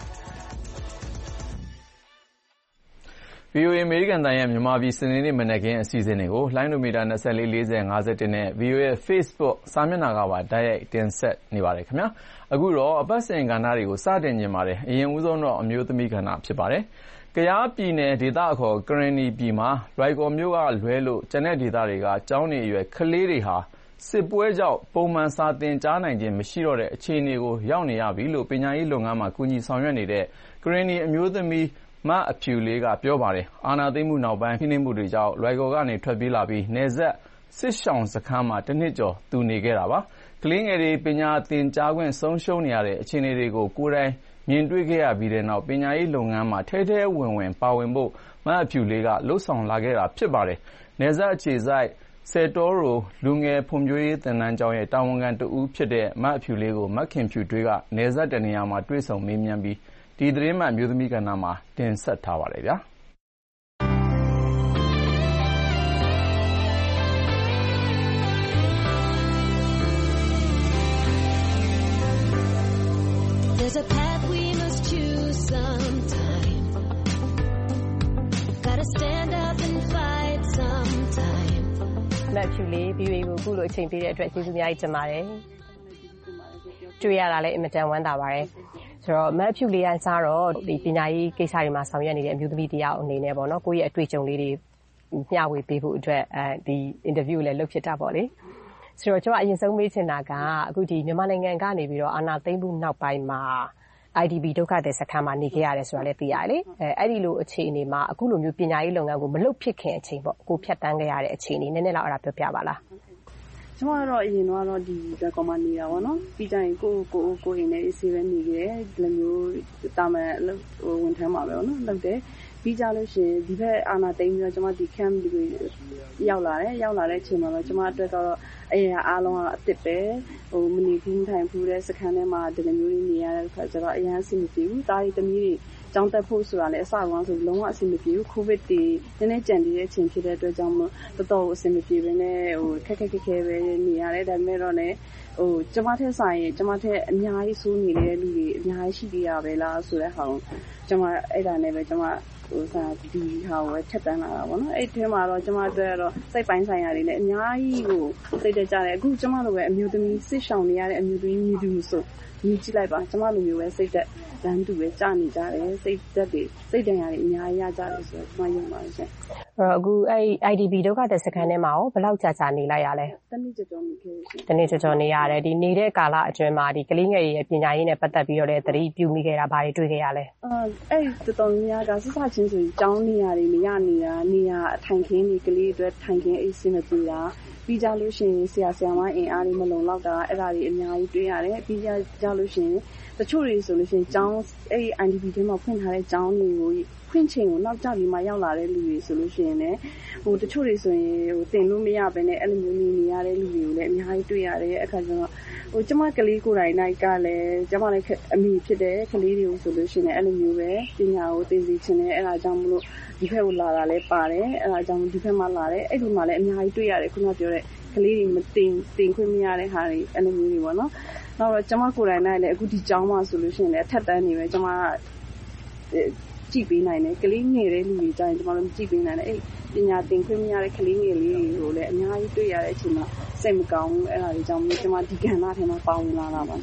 ။ VOA အမေရိကန်အသံရဲ့မြန်မာပြည်စနေနေ့မနက်ခင်းအစီအစဉ်တွေကိုလိုင်းဒိုမီတာ24 40 51နဲ့ VOA Facebook စာမျက်နှာကပါတိုက်ရိုက်တင်ဆက်နေပါတယ်ခင်ဗျာ။အခုတော့အပတ်စဉ်ကဏ္ဍတွေကိုစတင်နေပါတယ်။အရင်ဦးဆုံးတော့အမျိုးသမီးကဏ္ဍဖြစ်ပါတယ်။ကယားပြည်နယ်ဒေသအခေါ်ကရင်နီပြည်မှာလွိုင်ကော်မြို့ကလွဲလို့ကျန်တဲ့ဒေသတွေကကျောင်းနေအရွယ်ကလေးတွေဟာစစ်ပွဲကြောင့်ပုံမှန်စာသင်ကြားနိုင်ခြင်းမရှိတော့တဲ့အခြေအနေကိုရောက်နေရပြီလို့ပညာရေးလုပ်ငန်းမှာကူညီဆောင်ရွက်နေတဲ့ကရင်နီအမျိုးသမီးမအဖြူလေးကပြောပါတယ်။အာဏာသိမ်းမှုနောက်ပိုင်းဖိနှိပ်မှုတွေကြောင့်လွိုင်ကော်ကနေထွက်ပြေးလာပြီးနယ်စပ်စစ်ရှောင်စခန်းမှာတစ်နှစ်ကျော်သူနေခဲ့တာပါ။ကလေးငယ်တွေပညာသင်ကြားခွင့်ဆုံးရှုံးနေရတဲ့အခြေအနေတွေကိုကိုယ်တိုင်မြင်တွေ့ခဲ့ရပြီးတဲ့နောက်ပညာရေးလုပ်ငန်းမှာထဲထဲဝင်ဝင်ပါဝင်ဖို့မအဖြူလေးကလှုပ်ဆောင်လာခဲ့တာဖြစ်ပါတယ်။နယ်စပ်အခြေစိုက်ဆယ်တောရိုလူငယ်ဖွံ့ဖြိုးရေးသင်တန်းကျောင်းရဲ့တာဝန်ခံတဦးဖြစ်တဲ့မအဖြူလေးကိုမခင်ဖြူတွေးကနယ်စပ်တနေရာမှာတွေ့ဆုံမေးမြန်းပြီးဒီသတင်းမှန်မျိုးသမီးကဏ္ဍမှာတင်ဆက်ထားပါတယ်ဗျာ There's a path we must choose sometime. Gotta stand up and fight sometime. မဖြူလေး VOA ကိုအခုလိုအချိန်ပေးတဲ့အတွက်ကျေးဇူးအများကြီးတင်ပါတယ်။တွေ့ရတာလည်းအင်မတန်ဝမ်းသာပါတယ်။ဆိုတော့မဖြူလေးကစားတော့ဒီပညာရေးကိစ္စတွေမှာဆောင်ရွက်နေတဲ့အမျိုးသမီးတယောက်အနေနဲ့ပေါ့နော်ကိုယ့်ရဲ့အတွေ့အကြုံလေးတွေမျှဝေပေးဖို့အတွက်ဒီ interview ကိုလည်းလုပ်ဖြစ်တာပေါ့လေ။ဆိုတော့ကျွန်တော်အရင်ဆုံးမေးချင်တာကအခုဒီမြန်မာနိုင်ငံကနေပြီးတော့အာဏာသိမ်းမှုနောက်ပိုင်းမှာ IDP ဒုက္ခသည်စခန်းမှာနေခဲ့ရတယ်ဆိုတာလည်းသိရတယ်လေအဲ့ဒီလိုအခြေအနေမှာအခုလိုမျိုးပညာရေးလုပ်ငန်းကိုမလုပ်ဖြစ်ခင်အချိန်ပေါ့ကိုဖြတ်တန်းခဲ့ရတဲ့အခြေအနေနည်းနည်းလောက်အဲ့ဒါပြောပြပါလားကျွန်တော်ကတော့အရင်တော့ဒီဘက်ကောင်မနေတာပေါ့နော်ပြီးကြရင်ကိုရင်းနဲ့အေးဆေးပဲနေခဲ့တယ်ဒီလိုမျိုးတာမန်ဝန်ထမ်းမှာပဲပေါ့နော်လုပ်တယ်ပြီးကြလို့ရှိရင်ဒီဘက်အာဏာသိမ်းပြီးတော့ကျွန်မဒီ camp တွေရောက်လာတဲ့အချိန်မှာတော့ကျွန်မအတွက်ကတော့အရင်အားလုံးကအစ်စ်ပဲမနေဘူးထိုင်ဘူးတဲ့စခန်းထဲမှာဒီလိုမျိုးနေရတဲ့ခါကျတော့အရင်အဆင်မပြေဘူးတားရီသမီးတွေကျောင်းတက်ဖို့ဆိုတာလည်းအစကောင်းဆိုလုံးဝအဆင်မပြေဘူးကိုဗစ်တွေနည်းနည်းကြံနေတဲ့အချိန်ဖြစ်တဲ့အတွက်ကြောင့်တော်တော်အဆင်မပြေဘဲနဲ့ခက်ခဲပဲနေရတယ်ဒါပေမဲ့တော့လည်းကျမထက်ဆိုင်ရင်ကျမထက်အများကြီးဆိုးနေတဲ့လူတွေအများကြီးရှိသေးရပဲလားဆိုတဲ့ဟာကိုကျမအဲ့ဒါနဲ့ပဲကျမဒီဟာကိုထက်တန်းလာတာပေါ့နော်အဲ့ထဲမှာတော့ကျမအတွက်ကတော့စိတ်ပိုင်းဆိုင်ရာတွေလည်းအများကြီးကိုစိတ်တက်ကြတယ်အခုကျမလိုပဲအမျိုးသမီးစစ်ရှောင်နေရတဲ့အမျိုးသမီးမျိုးသူဆိုမြည်ကြည့်လိုက်ပါကျမလိုမျိုးပဲစိတ်တက်တန်းတူပဲကြာနေကြတယ်စိတ်တက်တွေစိတ်တန်ရာတွေအများကြီးရကြတယ်ဆိုတော့ကျမယုံပါတယ်ရှင်အခုအဲ့ IDP ဒုက္ခသည်စခန်းထဲမှာရောဘယ်လောက်ကြာနေလိုက်ရလဲတနေ့ကြော်နေခဲ့ရှင်တနေ့ကြော်နေရတယ်ဒီနေတဲ့ကာလအတွင်းမှာဒီကလေးငယ်ရဲ့ပညာရေးနဲ့ပတ်သက်ပြီးတော့လည်းသတိပြုမိခဲ့တာဘာတွေတွေ့ခဲ့ရလဲအဲ့တော်တော်များကစစချင်းဆိုကျောင်းနေရာတွေမရနေတာနေရာအထိုင်ခင်းတွေကလေးအတွက်ထိုင်ခင်းအိတ်စင်မပြေတာပြီးကြလို့ရှိရင်ဆရာမအင်အားတွေမလုံလောက်တာအဲ့ဒါတွေအများကြီးတွေ့ရတယ်ပြီးကြလို့ရှိရင်တချို့တွေဆိုလို့ရှိရင်ကျောင်းအဲ့ IDP ထဲမှာဖွင့်ထားတဲ့ကျောင်းတွေကိုဖွင့်ချိန်ကိုနောက်ကျပြီးမှရောက်လာတဲ့လူတွေဆိုလို့ရှိရင်လည်းတချို့တွေဆိုရင်တင်လို့မရဘဲနဲ့အဲ့လိုမျိုးနေရတဲ့လူတွေကိုလည်းအများကြီးတွေ့ရတယ်အခါကျတော့ကျမကလေးကိုယ်တိုင်နိုင်ကလည်းကျမလည်းအမိဖြစ်တဲ့ကလေးတွေကိုဆိုလို့ရှိရင်အဲ့လိုမျိုးပဲပညာကိုသင်စီချင်တယ်အဲ့ဒါကြောင့်မလို့ဒီဘက်ကိုလာတာလည်းပါတယ်အဲ့ဒါကြောင့်ဒီဘက်မှာလာတယ်အဲ့ဒီမှာလည်းအများကြီးတွေ့ရတယ်ခုနပြောတဲ့ကလေးတွေမတင်ခွင့်မရတဲ့ဟာတွေအဲ့လိုမျိုးတွေပေါ့နော်နောက်တော့ကျမကိုယ်တိုင်နိုင်လည်းအခုဒီကျောင်းမှာဆိုလို့ရှိရင်လည်းအထက်တန်းနေပဲကျမကြည့်ပေးနိုင်တယ်ကလေးငယ်တဲ့လူတွေကြရင်ကျမတို့ကြည့်ပေးနိုင်တယ်အဲ့ပညာသင်ခွင့်မရတဲ့ကလေးငယ်လေးတွေကိုလည်းအများကြီးတွေ့ရတဲ့အချိန်မှာစိတ်မကောင်းဘူးအဲ့ဒါတွေကြောင့်ကျမဒီကဏ္ဍထဲမှာပါဝင်လာတာပါရှင်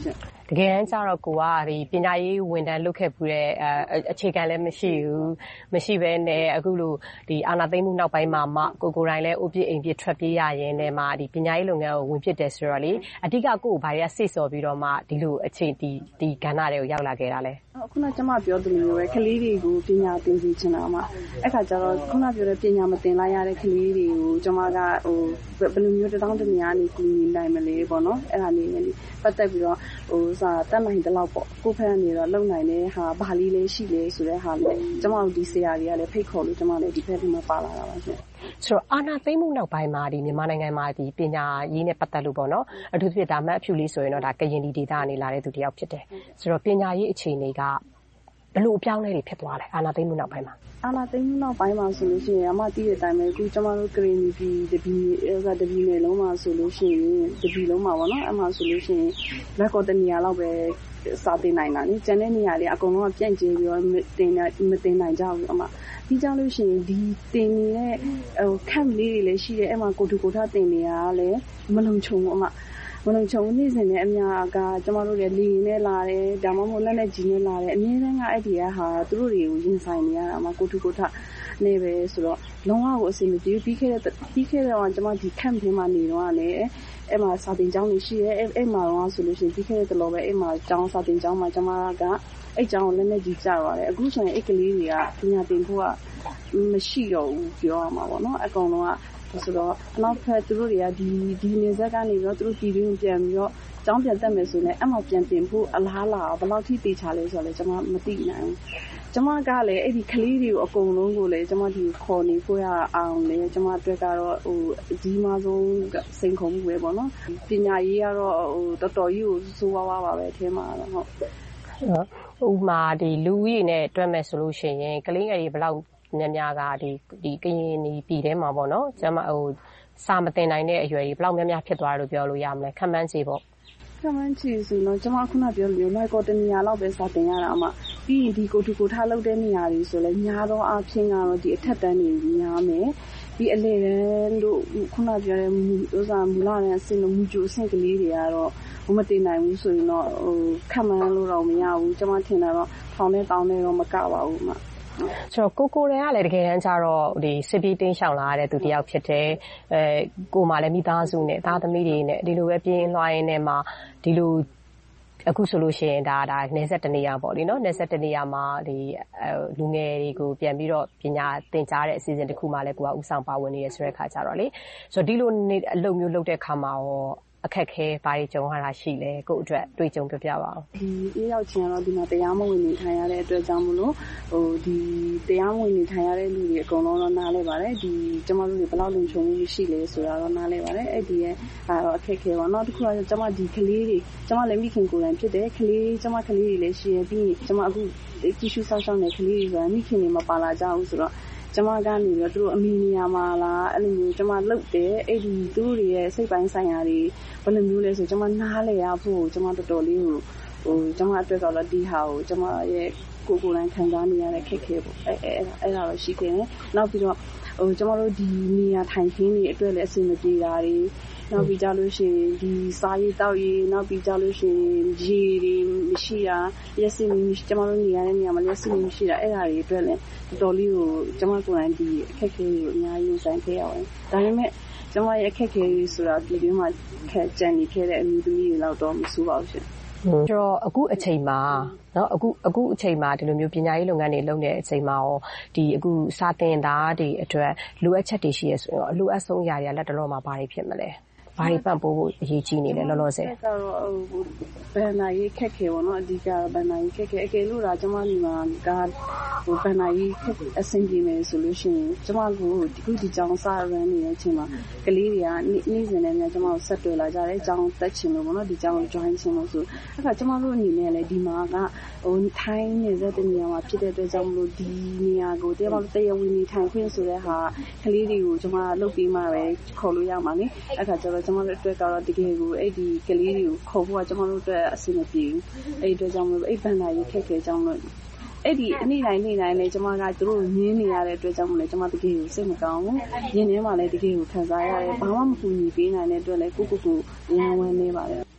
တကယ်တမ်းကျတော့ကိုကဒီပညာရေးဝန်ထမ်းလုပ်ခဲ့ပူတဲ့အခြေခံလည်းမရှိဘဲနဲ့အခုလိုဒီအာဏာသိမ်းမှုနောက်ပိုင်းမှာကိုယ်တိုင်လည်းအိုးပြစ်အိမ်ပြစ်ထွက်ပြေးရရင်လည်းဒီပညာရေးလုပ်ငန်းကိုဝင်ဖြစ်တယ်ဆိုတော့လေအဓိကကိုယ်ဘာတွေကစိတ်ဆော်ပြီးတော့မှဒီလိုအခြေဒီကဏ္ဍတွေကိုရောက်လာခဲ့တာလဲခုနကကျွန်မပြောသလိုမျိုးပဲကလေးတွေကိုပညာသင်စေချင်တာမှာအဲ့ခါကျတော့ခုနပြောတဲ့ပညာမသင်လိုက်ရတဲ့ကလေးတွေကိုကျွန်မကဘယ်လိုမျိုးတောင်းတနေရနေကူညီနိုင်မလဲပေါ့နော်အဲ့ဒါနေပတ်သက်ပြီးတော့တက်နိုင်တဲ့လောက်ပေါ့ကိုဖက်ကနေတော့လုံနိုင်တဲ့ဟာဘာလေးလေးရှိလဲဆိုတဲ့ဟာနဲ့ကျွန်မတို့ဒီဆရာတွေကလည်းဖိတ်ခေါ်လို့ကျွန်မလည်းဒီဖက်ဒီမှာပါလာတာပါရှင်ဆိုတော့အာဏာသိမ်းမှုနောက်ပိုင်းမှာဒီမြန်မာနိုင်ငံမှာဒီပညာရေးနဲ့ပတ်သက်လို့ပေါ့နော်အထူးသဖြင့်ဒါမှတ်အဖြူလေးဆိုရင်တော့ဒါကရင်ဒေသကနေလာတဲ့သူတယောက်ဖြစ်တယ်ဆိုတော့ပညာရေးအခြေအနေကဘလို့အပြောင်းလဲတွေဖြစ်သွားလဲအာဏာသိမ်းမှုနောက်ပိုင်းမှာအာဏာသိမ်းမှုနောက်ပိုင်းမှာဆိုလို့ရှိရင်အမသိတဲ့အတိုင်းပဲအခုကျွန်တော်တို့ကရင်ပြည်တပြည်နယ်လုံးမှာဆိုလို့ရှိရင်တပြည်လုံးမှာပေါ့နော်အမှဆိုလို့ရှိရင်လက်ကော်တနေရာလောက်ပဲစာသင်နိုင်တာလေကျန်တဲ့နေရာတွေအကုန်လုံးကပြန့်ကျဲပြီးတော့မတင်နိုင်ကြဘူးအမပြီးကြလို့ရှိရင်ဒီတင်နေတဲ့ခန့်လေးတွေလည်းရှိတယ်အဲ့မှာကိုတူကိုထတင်နေရတာလည်းမလုံခြုံဘူးအမမလုံခြုံနေစဉ်နဲ့အများကကျမတို့လည်းလီရင်နဲ့လာတယ်ဒါမှမဟုတ်လက်နဲ့ကြီးနဲ့လာတယ်အမြဲတမ်းကအဲ့ဒီဟာသူတို့တွေကိုရင်ဆိုင်နေရတာမှာကိုတူကိုထနေပဲဆိုတော့လုံးဝကိုအဆင်မပြေပြီးခဲ့တော့ကျမဒီခန့်ထဲမှာနေတော့လည်းအဲ့မှာစာသင်ကျောင်းတွေရှိရဲအဲ့မှာတော့ဆိုလို့ရှိရင်ပြီးခဲ့တဲ့လောပဲအဲ့မှာကျောင်းစာသင်ကျောင်းမှာကျမကအဲ့ကျောင်းကိုလက်နဲ့ကြီးကြသွားတယ်အခုဆိုရင်အဲ့ကလေးတွေကပညာသင်ဖို့ကမရှိတော့ဘူးပြောရမှာပေါ့နော်အကောင်လုံးကဆိုတော့နောက်ဖက်သူတို့တွေကဒီနေဆက်ကနေပြီးတော့သူတို့ပြည်တွင်းပြန်ပြီးတော့ကျောင်းပြန်တက်မယ်ဆိုရင်အဲ့မှာပြန်တင်ဖို့အလားလာဘယ်လောက်ထိတေချာလဲဆိုတော့လေကျွန်မမသိနိုင်ဘူးကျွန်မကလည်းအဲ့ဒီကလေးတွေကိုအကုန်လုံးကိုလည်းကျွန်မဒီခေါ်နေဖို့ရအောင်လေကျွန်မအတွက်ကတော့ဒီမှာဆုံးစိန်ခေါ်မှုပဲပေါ့နော်ပညာရေးကတော့တော်တော်ကြီးကိုစိုးဝါးပါပဲအထင်မှာတော့ဟုတ်ဥမာဒီလူကြီးနဲ့တွဲမယ်ဆိုလို့ရှိရင်ကလေးငယ်တွေဘယ်လောက်များကဒီကရင်ပြည်ထဲမှာပေါ့နော်ကျမစာမတင်နိုင်တဲ့အရွယ်ကြီးဘယ်လောက်များဖြစ်သွားတယ်လို့ပြောလို့ရမလဲခန့်မှန်းခြေပေါ့ခန့်မှန်းခြေဆိုတော့ကျမခုနပြောလို့လိုက်ကောတနေရာလောက်ပဲစာတင်ရတာအမပြီးရင်ဒီကိုတူကိုထားလုပ်တဲ့နေရာတွေဆိုလဲညာတော့အချင်းကတော့ဒီအထက်တန်းတွေညာမယ်ဒီအလေတန်းတို့ခုနပြောတဲ့မူလာနဲ့အစင်မူကျိုအဆင့်ကလေးတွေကတော့မတင်နိုင်ဘူးဆိုရင်တော့ခန့်မှန်းလို့တော့မရဘူးကျမထင်တာတော့ထောင်နဲ့တောင်းနဲ့တော့မကပါဘူးအမဆိုတော့ကိုယ်ကလည်းတကယ်တမ်းကျတော့ဒီစစ်ပြေးတင်းရှောင်လာရတဲ့သူတယောက်ဖြစ်တယ်ကိုမှလည်းမိသားစုနဲ့သားသမီးတွေနဲ့ဒီလိုပဲပြင်းလွှားရင်းနဲ့မှဒီလိုအခုဆိုလို့ရှိရင်ဒါနေဆက်တနေရပေါ့လေနော်နေဆက်တနေရမှာဒီလူငယ်တွေကိုပြန်ပြီးတော့ပညာသင်ကြားတဲ့အစီအစဉ်တစ်ခုမှလည်းကိုကဥဆောင်ပါဝင်နေရဆိုတဲ့ခါကျတော့လေဆိုတော့ဒီလိုအလုပ်မျိုးလုပ်တဲ့ခါမှာရောအခက်ခဲဘာတွေကြုံရတာရှိလဲကို့အတွက်တွေ့ကြုံပြပြပါအောင်ဒီအေးရောက်ချင်းကတော့ဒီမှာတရားမဝင်နေထိုင်ရတဲ့အတွက်ကြောင့်မလို့ဒီတရားမဝင်နေထိုင်ရတဲ့လူတွေအကုန်လုံးတော့နားလဲပါတယ်ဒီကျမတို့တွေဘယ်လောက်လုံခြုံမှုရှိလဲဆိုတာတော့နားလဲပါတယ်အဲ့ဒီရဲ့တော့အခက်ခဲပါနောက်တစ်ခုကကျမဒီကလေးတွေကျမလည်းမိခင်ကိုယ်တိုင်ဖြစ်တယ်ကျမကလေးတွေလည်းရှိရပြီးကျမအခုတီရှူဆောက်ရှောက်နေကလေးတွေဆိုတာမိခင်တွေမပါလာကြဘူးဆိုတော့ကျမကနေပြီးတော့သူတို့အမေနေရာမှာလားအဲ့လိုမျိုးကျမလှုပ်တယ်အဲ့ဒီသူတို့တွေရဲ့စိတ်ပိုင်းဆိုင်ရာတွေဘယ်လိုမျိုးလဲဆိုကျမနားလဲရဖို့ကျမတော်တော်လေးကိုကျမအတွက်ကတော့ဒီဟာကိုကျမရဲ့ကိုယ်တိုင်ခံစားနေရတဲ့ခက်ခဲပေါ့အဲ့ဒါတော့ရှိခဲ့တယ်နောက်ပြီးတော့ကျမတို့ဒီနေရာထိုင်ခင်းတွေအတွက်လည်းအဆင်မပြေတာတွေနောက်ပြီးကြလို့ရှိရင်ဒီစားရေးတောက်ရေးနောက်ပြီးကြလို့ရှိရင်ရေတွေမရှိတာရက်စင်ကျမတို့နေရတဲ့နေရာမှာရက်စင်မရှိတာအဲ့ဒါတွေအတွက်လည်းတော်တော်လေးကိုကျမကိုယ်တိုင်ဒီအခက်အခဲတွေကိုအများကြီးဆိုင်ခဲ့ရတယ်ဒါပေမဲ့ကျမရဲ့အခက်အခဲတွေဆိုတာဒီလိုမှကြံနေခဲ့တဲ့အမျိုးသမီးတွေလောက်တော့မဆိုးပါဘူးရှင်ဆိုတော့အခုအချိန်မှာနော်အခုအချိန်မှာဒီလိုမျိုးပညာရေးလုပ်ငန်းတွေလုပ်နေတဲ့အချိန်မှာရောဒီအခုစာသင်သားတွေအတွက်လိုအပ်ချက်တွေရှိရဆိုရင်အလိုအပ်ဆုံးအရာတွေလက်တော်မှာဘာတွေဖြစ်မလဲဘာတွေပံ့ပိုးဖို့အရေးကြီးနေလဲလောလောဆယ်ကတော့ဘန်နာရေးခက်ခဲပေါ့နော်အဓိကဘန်နာရေးခက်ခဲအကယ်လို့ဒါကျမဒီမှာကဘန်နာရေးအဆင်ပြေမယ်ဆိုလို့ရှိရင်ကျမကိုဒီကြောင်စားရမ်းနေတဲ့အချိန်မှာကလေးတွေကနေ့စဉ်နဲ့ကျမကိုဆက်တွေ့လာကြတယ်ကြောင်တက်ချင်လို့ပေါ့နော်ဒီကြောင်ကို join ချင်လို့ဆိုအဲ့ဒါကျမတို့အနေနဲ့လည်းဒီမှာကထိုင်းနေတဲ့တနေရာမှာဖြစ်တဲ့အတွက်ကြောင့်မလို့ဒီနေရာကိုတရားဝင်နေထိုင်ခွင့်ဆိုတဲ့ဟာကလေးတွေကိုကျမလုပ်ပြီးမှပဲခေါ်လို့ရမှာလေအဲ့ဒါကျတော့ကျမတို့အတွက်ကတော့တကယ်ကိုအဲ့ဒီကလေးတွေကိုခေါ်ဖို့ကကျမတို့အတွက်အဆင်မပြေဘူးအဲ့ဒီအတွက်ကြောင့်မလို့အဲ့ဘန်နာရေးခက်ခဲကြောင်းလို့အဲ့ဒီနေ့တိုင်းလည်းကျမကသူတို့ညင်းနေရတဲ့အတွက်ကြောင့်မလို့ကျမတကယ်ကိုစိတ်မကောင်းဘူးညင်းထဲမှာလည်းတကယ်ကိုခံစားရတယ်ဘာမှမကူညီပေးနိုင်တဲ့အတွက်လည်းကိုရန်ဝမ်းနေပါတယ်စ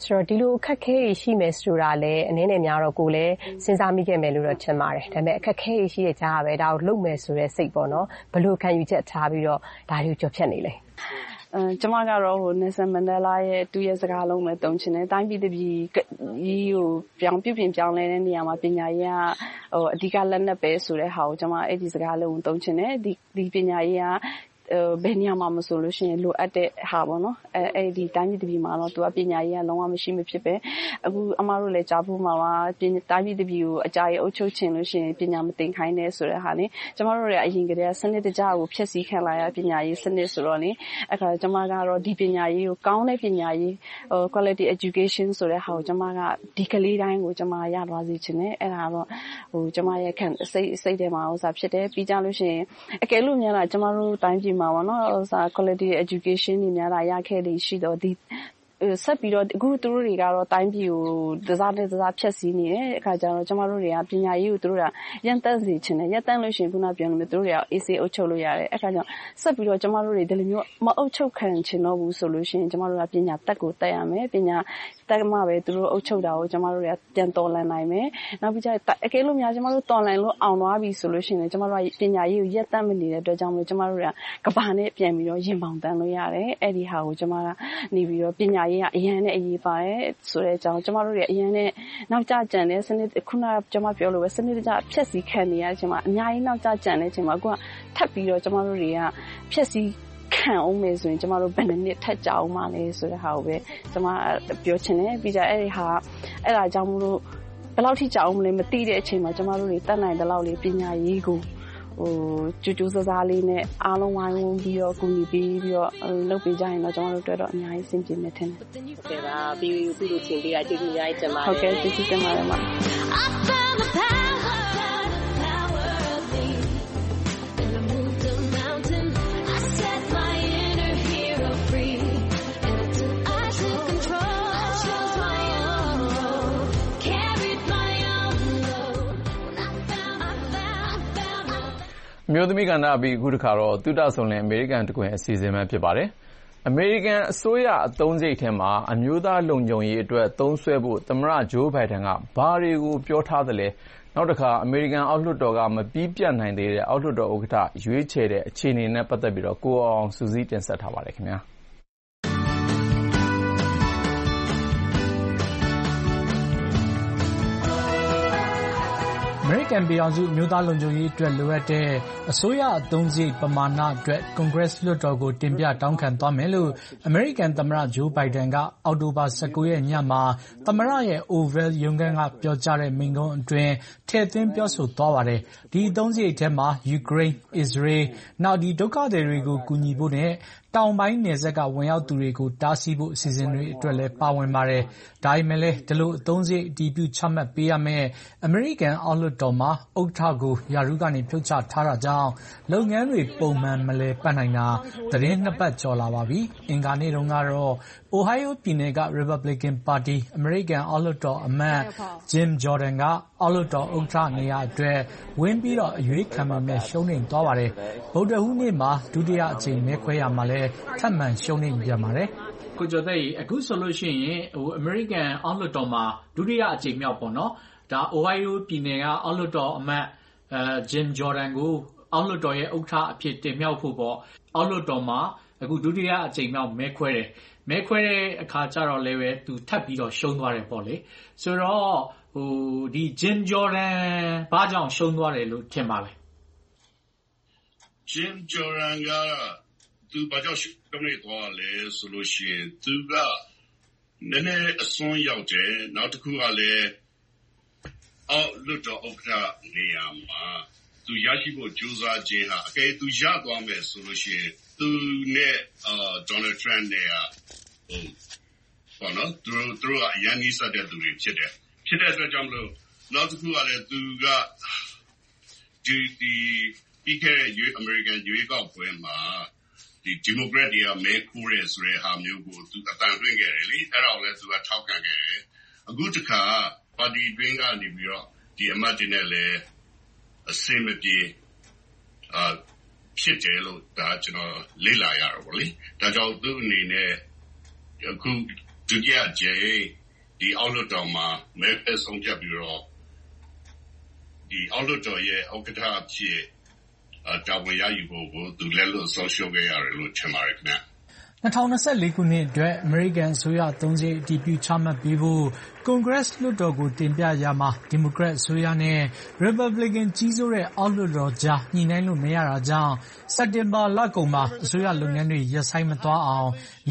ဆိုတော့ဒီလိုအခက်အခဲရှိမယ်ဆိုတာလည်းအနေနဲ့များတော့ကိုလည်းစဉ်းစားမိခဲ့မယ်လို့တော့ထင်ပါတယ်ဒါပေမဲ့အခက်အခဲရှိတဲ့ကြားကပဲဒါကိုလုပ်မယ်ဆိုတဲ့စိတ်ပေါ့နော်ဘယ်လိုခံယူချက်ထားပြီးတော့ဒါတွေကိုကြော်ဖြတ်နေလဲကျမကတော့Nelson Mandela ရဲ့သူ့ရဲ့စကားလုံးပဲတုံးချင်တယ်တိုင်းပြည်တစ်ပြည်ကြီးကိုပြုပြင်ပြောင်းလဲတဲ့နေရာမှာပညာရေးကအဓိကလက်နက်ပဲဆိုတဲ့ဟာကိုကျမအဲ့ဒီစကားလုံးတုံးချင်တယ်ဒီပညာရေးကဘယ်နေရာမှာမဆိုလို့ရှိရင်လိုအပ်တဲ့ဟာပေါ့နော်အဲ့ဒီတိုင်းပြည်တစ်ပြည်မှာတော့သူကပညာရေးကလုံးဝမရှိမဖြစ်ပဲအခုအမတို့လည်းကြားဖို့မှာပါတိုင်းပြည်တစ်ပြည်ကိုအကြိုက်အုပ်ချုပ်ခြင်းလို့ရှိရင်ပညာမသင်ခိုင်းတဲ့ဆိုတဲ့ဟာလေကျမတို့လည်းအရင်ကတည်းကစနစ်တကျကိုဖျက်ဆီးခံလာရပညာရေးစနစ်ဆိုတော့လေအဲ့ခါကျမကတော့ဒီပညာရေးကိုကောင်းတဲ့ပညာရေးquality education ဆိုတဲ့ဟာကိုကျမကဒီကလေးတိုင်းကိုကျမရသွားစေချင်တယ်အဲ့ဒါတော့ကျမရဲ့စိတ်ထဲမှာဥစားဖြစ်တယ်ပြီးကြလို့ရှိရင်အကယ်လို့များလားကျမတို့တိုင်းပြည်မှာပေါ့နော်quality education တွေများလာရခဲ့တယ်ရှိတော့ဒီဆက်ပြီးတော့အခုသူတို့တွေကတော့တိုင်းပြည်ကိုတစားဖြတ်စည်းနေတယ်အခါကျတော့ကျမတို့တွေကပညာရေးကိုသူတို့ကရန်တက်စေချင်တယ်ရန်တက်လို့ရှိရင်ခုနပြောလို့မျိုးသူတို့တွေက AC အုပ်ချုပ်လို့ရတယ်အခါကျတော့ဆက်ပြီးတော့ကျမတို့တွေဒီလိုမျိုးမအုပ်ချုပ်ခံချင်တော့ဘူးဆိုလို့ရှိရင်ကျမတို့ကပညာတက်ကိုတက်ရမယ်ပညာတက်မှပဲသူတို့အုပ်ချုပ်တာကိုကျမတို့တွေကပြန်တော်လှန်နိုင်မယ်နောက်ပြီးကျအကယ်လို့များကျမတို့တော်လှန်လို့အောင်သွားပြီဆိုလို့ရှိရင်ကျမတို့ကပညာရေးကိုရက်တက်မနေတဲ့အတွက်ကြောင့်မို့ကျမတို့တွေကကဘာနဲ့ပြန်ပြီးတော့ရင်ပေါင်တန်းလို့ရတယ်အဲ့ဒီဟာကိုကျမကနေပြီးတော့ပညာရေးကအရန်နဲ့အရေးပါတယ်ဆိုတဲ့အကြောင်းကျမတို့တွေအရန်နဲ့နောက်ကျကြံတဲ့စနစ်ခုနကကျမပြောလို့ပဲစနစ်တကျဖြည့်ဆည်းခံနေရတဲ့အချိန်မှာအများကြီးနောက်ကျကြံတဲ့အချိန်မှာအခုကထပ်ပြီးတော့ကျမတို့တွေကဖြည့်ဆည်းခံအောင်မယ်ဆိုရင်ကျမတို့ဘယ်နှစ်ထပ်ကြအောင်မလဲဆိုတဲ့ဟာကိုပဲကျမပြောချင်တယ်ပြီးကြအဲ့ဒါကြောင့်မို့လို့ဘယ်လောက်ထိကြအောင်မလဲမသိတဲ့အချိန်မှာကျမတို့တွေတတ်နိုင်တဲ့လောက်လေးပညာရေးကိုကျူးစားလေးနဲ့အားလုံးဝိုင်းဝန်းပြီးတော့ကူညီပြီးတော့လုပ်ပေးကြရင်တော့ကျမတို့တွေ့တော့အများကြီးစင်ပြေမယ်ထင်တယ်ဟုတ်ကဲ့ပါပြီးခုလိုချိန်ပေးတာကျေးဇူးအများကြီးတင်ပါတယ်ဟုတ်ကဲ့ကျေးဇူးတင်ပါတယ်မမျိုးသမီးကဏ္ဍပြီးအခုတခါတော့သုတဆုံလင်အမေရိကန်တကွင်အစီအစဉ်ပဲဖြစ်ပါတယ်။အမေရိကန်အစိုးရအသုံးစရိတ်ထဲမှာအမျိုးသားလုံခြုံရေးအတွက်သုံးစွဲဖို့သမ္မတဂျိုးဘိုင်ဒန်ကဘာတွေကိုပြောထားသလဲ။နောက်တခါအမေရိကန်အောက်လွှတ်တော်ကမပြီးပြတ်နိုင်သေးတဲ့အောက်လွှတ်တော်ဥက္ကဋ္ဌရွေးချယ်တဲ့အခြေအနေနဲ့ပတ်သက်ပြီးတော့ကိုအောင်စုစည်းတင်ဆက်ထားပါတယ်ခင်ဗျာ။အမေရိကန်ပြည်ထောင်စုအမျိုးသားလုံခြုံရေးအတွက်လိုအပ်တဲ့အစိုးရအသုံးစရိတ်ပမာဏအတွက်ကွန်ဂရက်လွှတ်တော်ကိုတင်ပြတောင်းခံသွားမယ်လို့အမေရိကန်သမ္မတဂျိုးဘိုင်ဒန်ကအောက်တိုဘာ19ရက်ညမှာသမ္မတရဲ့ Oval ရုံးခန်းကပြောကြားတဲ့မိန့်ခွန်းအတွင်းထည့်သွင်းပြောဆိုသွားပါတယ်။ဒီအသုံးစရိတ်ထဲမှာယူကရိန်း၊အစ္စရေးနောက်ဒုက္ခသည်တွေကိုကူညီဖို့နဲ့တောင်ပိုင်းနယ်စပ်ကဝင်ရောက်သူတွေကိုတားဆီးဖို့အစီအစဉ်တွေအတွက်လည်းပါဝင်ပါတယ်။ဒါပေမဲ့လည်းဒီလိုအသုံးစရိတ်အတည်ပြုချမှတ်ပေးရမယ့်အမေရိကန်အောက်လွှတ်တော်မှာဥက္ကဋ္ဌကိုရာထူးကနေဖြုတ်ချထားတာကြောင့်လုပ်ငန်းတွေပုံမှန်မလည်ပတ်နိုင်တာသီတင်း2ပတ်ကျော်လာပါပြီ။အင်္ဂါနေ့တုန်းကတော့ Ohio ပြည်နယ်က Republican ပါတီအမေရိကန်အောက်လွှတ်တော်အမတ် Jim Jordan ကအောက်လွှတ်တော်ဥက္ကဋ္ဌနေရာအတွက်ဝင်ပြီးတော့အရွေးခံပေမဲ့ရှုံးနိမ့်သွားပါတယ်။ဗုဒ္ဓဟူးနေ့မှာဒုတိယအကြိမ်မဲခွဲရမှာလည်းထပ်မံရှုံးနိမ့်ပြန်ပါတယ်။ကိုကျော်သက်အခုဆိုလို့ရှိရင်အမေရိကန်အောက်လွှတ်တော်မှာဒုတိယအကြိမ်မြောက်ပေါ့နော်။ဒါ Ohio ပြည်နယ်ကအောက်လွှတ်တော်အမတ်Jim Jordan ကိုအောက်လွှတ်တော်ရဲ့ဥက္ကဋ္ဌအဖြစ်တင်မြှောက်ဖို့ပေါ့အောက်လွှတ်တော်မှာအခုဒုတိယအကြိမ်မြောက်မဲခွဲတယ်မဲခွဲတဲ့အခါကျတော့လည်းပဲသူထပ်ပြီးတော့ရှုံးသွားတယ်ပေါ့လေဆိုတော့ဒီ Jim Jordan ဘာကြောင့်ရှုံးသွားတယ်လို့ထင်ပါလဲ Jim Jordan ကသူဘာကြောင့်ရှုံးနေသွားလဲဆိုလို့ရှိရင်သူကနည်းနည်းအစွန်းရောက်တယ်နောက်တစ်ခုကလည်းအောက်လွှတ်တော်ဥက္ကဋ္ဌနေရာမှာသူရရှိဖို့ကြိုးစားခြင်းဟာအကယ်သူရသွားမယ်ဆိုလို့ရှိရင်သူနဲ့Donald Trump နဲ့ပေါ့နော်သူတို့ကအရင်နီးစပ်တဲ့သူတွေဖြစ်တဲ့အတွက်ကြောင့်မလို့နောက်တစ်ခုကလည်းသူကဒီပြီးခဲ့တဲ့အမေရိကန်ရွေးကောက်ပွဲမှာဒီဒီမိုကရက်တွေကမဲခိုးရဲဆိုတဲ့ဟာမျိုးကိုသူအတန်သွင်းခဲ့တယ်လေအဲ့ဒါကိုလည်းသူကထောက်ခံခဲ့တယ်အခုတခါပါတီတွင်းကနေပြီးတော့ဒီအမတ်တွေနဲ့လည်းအစင်မပြေဖြစ်တယ်လို့ဒါကျွန်တော်လေ့လာရတော့ဗောလေဒါကြောင့်သူ့အနေနဲ့အခုဒဒုတိယကြိမ်ဒီအောက်လွှတ်တော်မှာမဲခွဲဆုံးဖြတ်ပြီးတော့ဒီအောက်လွှတ်တော်ရဲ့ဥက္ကဋ္ဌအဖြစ်တာဝန်ရယူဖို့ကိုသူလည်းလို့ဆုံးရှုံးခဲ့ရတယ်လို့ထင်ပါတယ်ခင်ဗျ 2024 ခုနှစ်အတွက်အမေရိကန်အစိုးရအသုံးစရိတ်အတည်ပြုချမှတ်ပေးဖို့ကွန်ဂရက်လွှတ်တော်ကိုတင်ပြရာမှာဒီမိုကရက်အစိုးရနဲ့ရီပတ်ဘလစ်ကန်ကြီးစိုးတဲ့အောက်လွှတ်တော်ကြားညှိနှိုင်းလို့မရတာကြောင့်စက်တင်ဘာလကုန်မှာအစိုးရလုပ်ငန်းတွေရပ်ဆိုင်းမသွားအောင်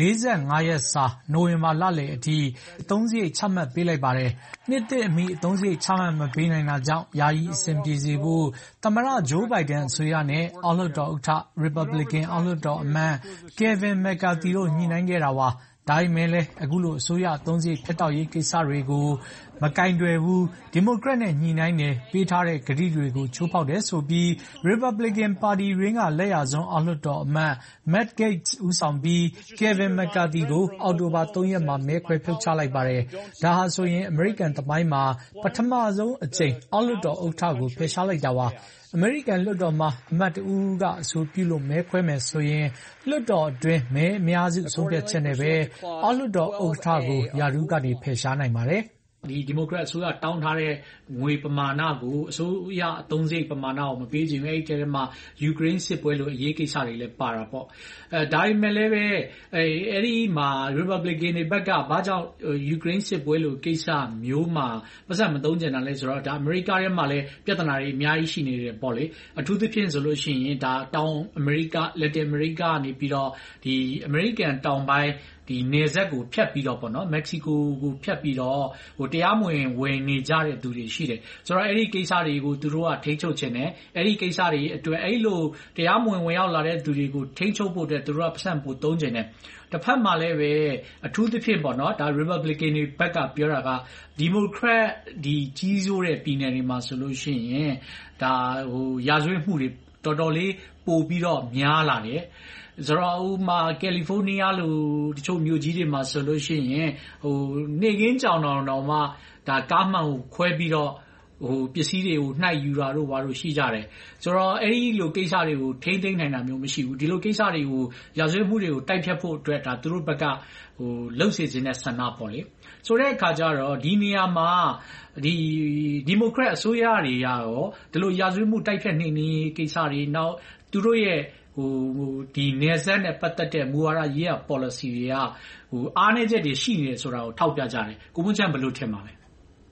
45ရက်စာနိုဝင်ဘာလလယ်အထိအသုံးစရိတ်ချမှတ်ပေးလိုက်ပါတယ်။နှစ်သစ်အမီအသုံးစရိတ်ချမှတ်မပေးနိုင်တာကြောင့်ယာယီအဆင်ပြေစေဖို့သမ္မတဂျိုးဘိုင်ဒန်အစိုးရနဲ့အောက်လွှတ်တော်ဥက္ကဋ္ဌရီပတ်ဘလစ်ကန်အောက်လွှတ်တော်အမတ်ကယ်ဗင်မက်ကာသီတို့ညှိနှိုင်းခဲ့တာပါ။ဒါပေမဲ့လည်းအခုလိုအစိုးရအသုံးစရိတ်ဖြတ်တောက်ရေးကိစ္စတွေကိုမကိုင်တွယ်ဘူးဒီမိုကရက်နဲ့ညှိနှိုင်းတယ်ပေးထားတဲ့ကတိတွေကိုချိုးဖောက်တယ်ဆိုပြီးရီပတ်ဘလစ်ကန်ပါတီရင်းကလက်ရဆုံးအောက်လွှတ်တော်အမတ်မက်ဂိတ်စ်ဦးဆောင်ပြီးကယ်ဗင်မက်ကာသီကိုအောက်တိုဘာ3ရက်မှာမဲခွဲဖြုတ်ချလိုက်ပါတယ်။ဒါဟာဆိုရင်အမေရိကန်သမိုင်းမှာပထမဆုံးအကြိမ်အောက်လွှတ်တော်ဥက္ကဋ္ဌကိုဖယ်ရှားလိုက်တာပါ။အမေရိကန်လွှတ်တော်မှာအမတ်တဦးကအဆိုပြုလို့မဲခွဲမယ်ဆိုရင်လွှတ်တော်အတွင်းမဲအများစုဆုံးဖြတ်ချက်နဲ့ပဲအောက်လွှတ်တော်ဥက္ကဋ္ဌကိုရာထူးကနေဖယ်ရှားနိုင်ပါတယ်။ဒီမိုကရက်အစိုးရတောင်းထားတဲ့ငွေပမာဏကိုအစိုးရအသုံးစရိတ်ပမာဏကိုမပေးချင်ဘူး။အဲဒီထဲမှာယူကရိန်းစစ်ပွဲလိုအရေးကိစ္စတွေလည်းပါတာပေါ့။ဒါပေမဲ့လည်းပဲအဲဒီမှာ Republican တွေဘက်ကဘာကြောင့်ယူကရိန်းစစ်ပွဲလိုကိစ္စမျိုးမှာပတ်စံမသုံးချင်တာလဲဆိုတော့ဒါအမေရိကထဲမှာလည်းပြဿနာတွေအများကြီးရှိနေတယ်ပေါ့လေ။အထူးသဖြင့်ဆိုလို့ရှိရင်ဒါတောင်အမေရိကလက်တင်အမေရိကကနေပြီးတော့ဒီအမေရိကန်တောင်ပိုင်းဒီနယ်စပ်ကိုဖြတ်ပြီးတော့ပေါ့နော်မက္ကဆီကိုကိုဖြတ်ပြီးတော့တရားမဝင်ဝင်နေကြတဲ့သူတွေရှိတယ်ဆိုတော့အဲ့ဒီကိစ္စတွေကိုသူတို့ကထိန်းချုပ်ခြင်းနဲ့အဲ့ဒီကိစ္စတွေအတွက်အဲ့လိုတရားမဝင်ဝင်ရောက်လာတဲ့သူတွေကိုထိန်းချုပ်ဖို့အတွက်သူတို့ကပတ်စံပို့သုံးခြင်းနဲ့တစ်ဖက်မှာလည်းပဲအထူးသဖြင့်ပေါ့နော်ဒါ Republican တွေဘက်ကပြောတာက Democrat ဒီကြီးစိုးတဲ့ပြည်နယ်တွေမှာဆိုလို့ရှိရင်ဒါရာဇဝတ်မှုတွေတော်တော်လေးပိုပြီးတော့များလာတယ်ဆိုတော့ဥမာကယ်လီဖိုးနီးယားလိုတချို့မြို့ကြီးတွေမှာဆိုလို့ရှိရင်နေကင်းကြောင်တော်မှဒါကားမှန်ကိုခွဲပြီးတော့ပစ္စည်းတွေကိုနှိုက်ယူတာတို့ဘာလို့ရှိကြတယ်ဆိုတော့အဲ့ဒီလိုကိစ္စတွေကိုထိမ့်သိမ်းနိုင်တာမျိုးမရှိဘူးဒီလိုကိစ္စတွေကိုရာဇဝတ်မှုတွေကိုတိုက်ဖြတ်ဖို့အတွက်ဒါသူတို့ဘက်ကလှုပ်စေခြင်းနဲ့ဆန္ဒပေါ့လေဆိုတဲ့အခါကျတော့ဒီနေရာမှာဒီမိုကရက်အစိုးရတွေရောဒီလိုရာဇဝတ်မှုတိုက်ဖြတ်နေကိစ္စတွေနောက်သူတို့ရဲ့ဒီနယ်စပ်နဲ့ပတ်သက်တဲ့မူဝါဒရေးရာ policy တွေကအားနည်းချက်တွေရှိနေတယ်ဆိုတာကိုထောက်ပြကြတယ်ကိုမွန်းချမ်းဘယ်လိုထင်ပါလဲ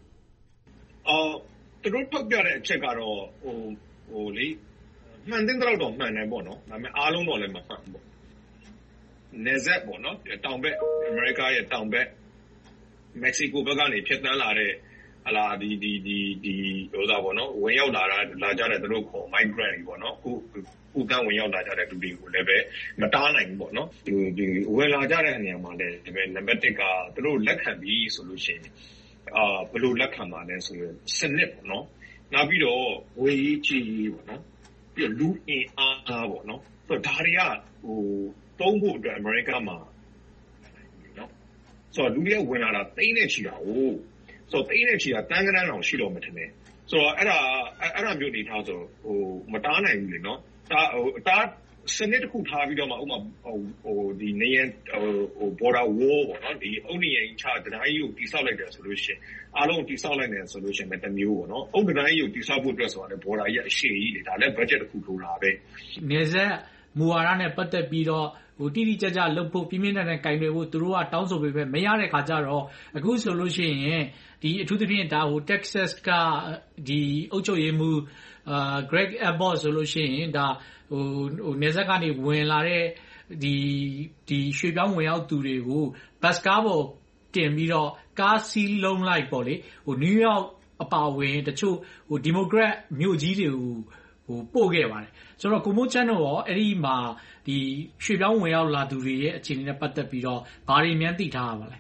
သူတို့ထောက်ပြတဲ့အချက်ကတော့လေမှန်တဲ့တော့မှန်တယ်ပေါ့နော်ဒါပေမဲ့အားလုံးတော့လည်းမမှန်ဘူးပေါ့နယ်စပ်ပေါ့နော်တောင်ဘက်အမေရိကရဲ့တောင်ဘက်မက္ကဆီကိုဘက်ကနေဖြတ်တန်းလာတဲ့ဟလာဒီဟိုသားပေါ့နော်ဝင်ရောက်လာကြတဲ့သူတို့ခေါ် migrant တွေပေါ့နော်ခုကဝင်ရောက်လာကြတဲ့လူတွေကိုလည်းပဲမတားနိုင်ဘူးပေါ့နော်ဒီဝင်လာကြတဲ့နေရာမှာလည်းဒီပဲနံပါတ်1ကသူတို့လက်ခံပြီးဆိုလို့ရှိရင်ဘယ်လိုလက်ခံပါလဲဆိုရင်စနစ်ပေါ့နော်နောက်ပြီးတော့ဝေးကြီးပေါ့နော်ပြီးလူအင်အားပေါ့နော်ဆိုတော့ဒါတွေကသုံးဖို့အတွက်အမေရိကမှာနော်ဆိုတော့လူတွေဝင်လာတာသိန်းနဲ့ချီတာဆိုတော့သိန်းနဲ့ချီတာတန်းကန်းအောင်ရှိတော့မှထင်တယ်ဆိုတော့အဲ့ဒါမျိုးနေထားဆိုမတားနိုင်ဘူးလေနော်ဒါစနစ်တစ်ခုထားပြီးတော့မှဥမာဒီနေရborder wall ပေါ့နော်ဒီအုတ်နေရချတံတိုင်းကြီးကိုတိဆောက်လိုက်တယ်ဆိုလို့ရှိရင်အားလုံးတိဆောက်လိုက်တယ်ဆိုလို့ရှိရင်တစ်မျိုးပေါ့နော်အုတ်တံတိုင်းကြီးကိုတိဆောက်ဖို့အတွက်ဆိုတာလည်း border ကြီးအရှိကြီးလေဒါလည်း budget တစ်ခုလိုတာပဲနေဆက်မူဝါဒနဲ့ပတ်သက်ပြီးတော့တိတိကျကျလုပ်ဖို့ပြင်းပြင်းထန်ထန်ကင်တွယ်ဖို့သူတို့ကတောင်းဆိုပေမဲ့မရတဲ့ခါကျတော့အခုဆိုလို့ရှိရင်ဒီအထူးသဖြင့်ဒါTexas ကဒီအုပ်ချုပ်ရေးမှူးGreg Abbott ဆိုလို့ရှိရင်ဒါနေဆက်ကနေဝင်လာတဲ့ဒီရွှေပြောင်းဝင်ရောက်သူတွေကိုဘတ်ကားပေါ်တင်ပြီးတော့ကားစီးလုံးလိုက်ပေါ့လေနယူးယောက်အပါအဝင်တချို့ဒီမိုကရက်မြို့ကြီးတွေကိုပို့ခဲ့ပါတယ်ဆိုတော့ကိုမိုးချမ်းတို့ရောအဲ့ဒီမှာဒီရွှေပြောင်းဝင်ရောက်လာသူတွေရဲ့အခြေအနေနဲ့ပတ်သက်ပြီးတော့ဘာတွေများသိထားရပါလဲ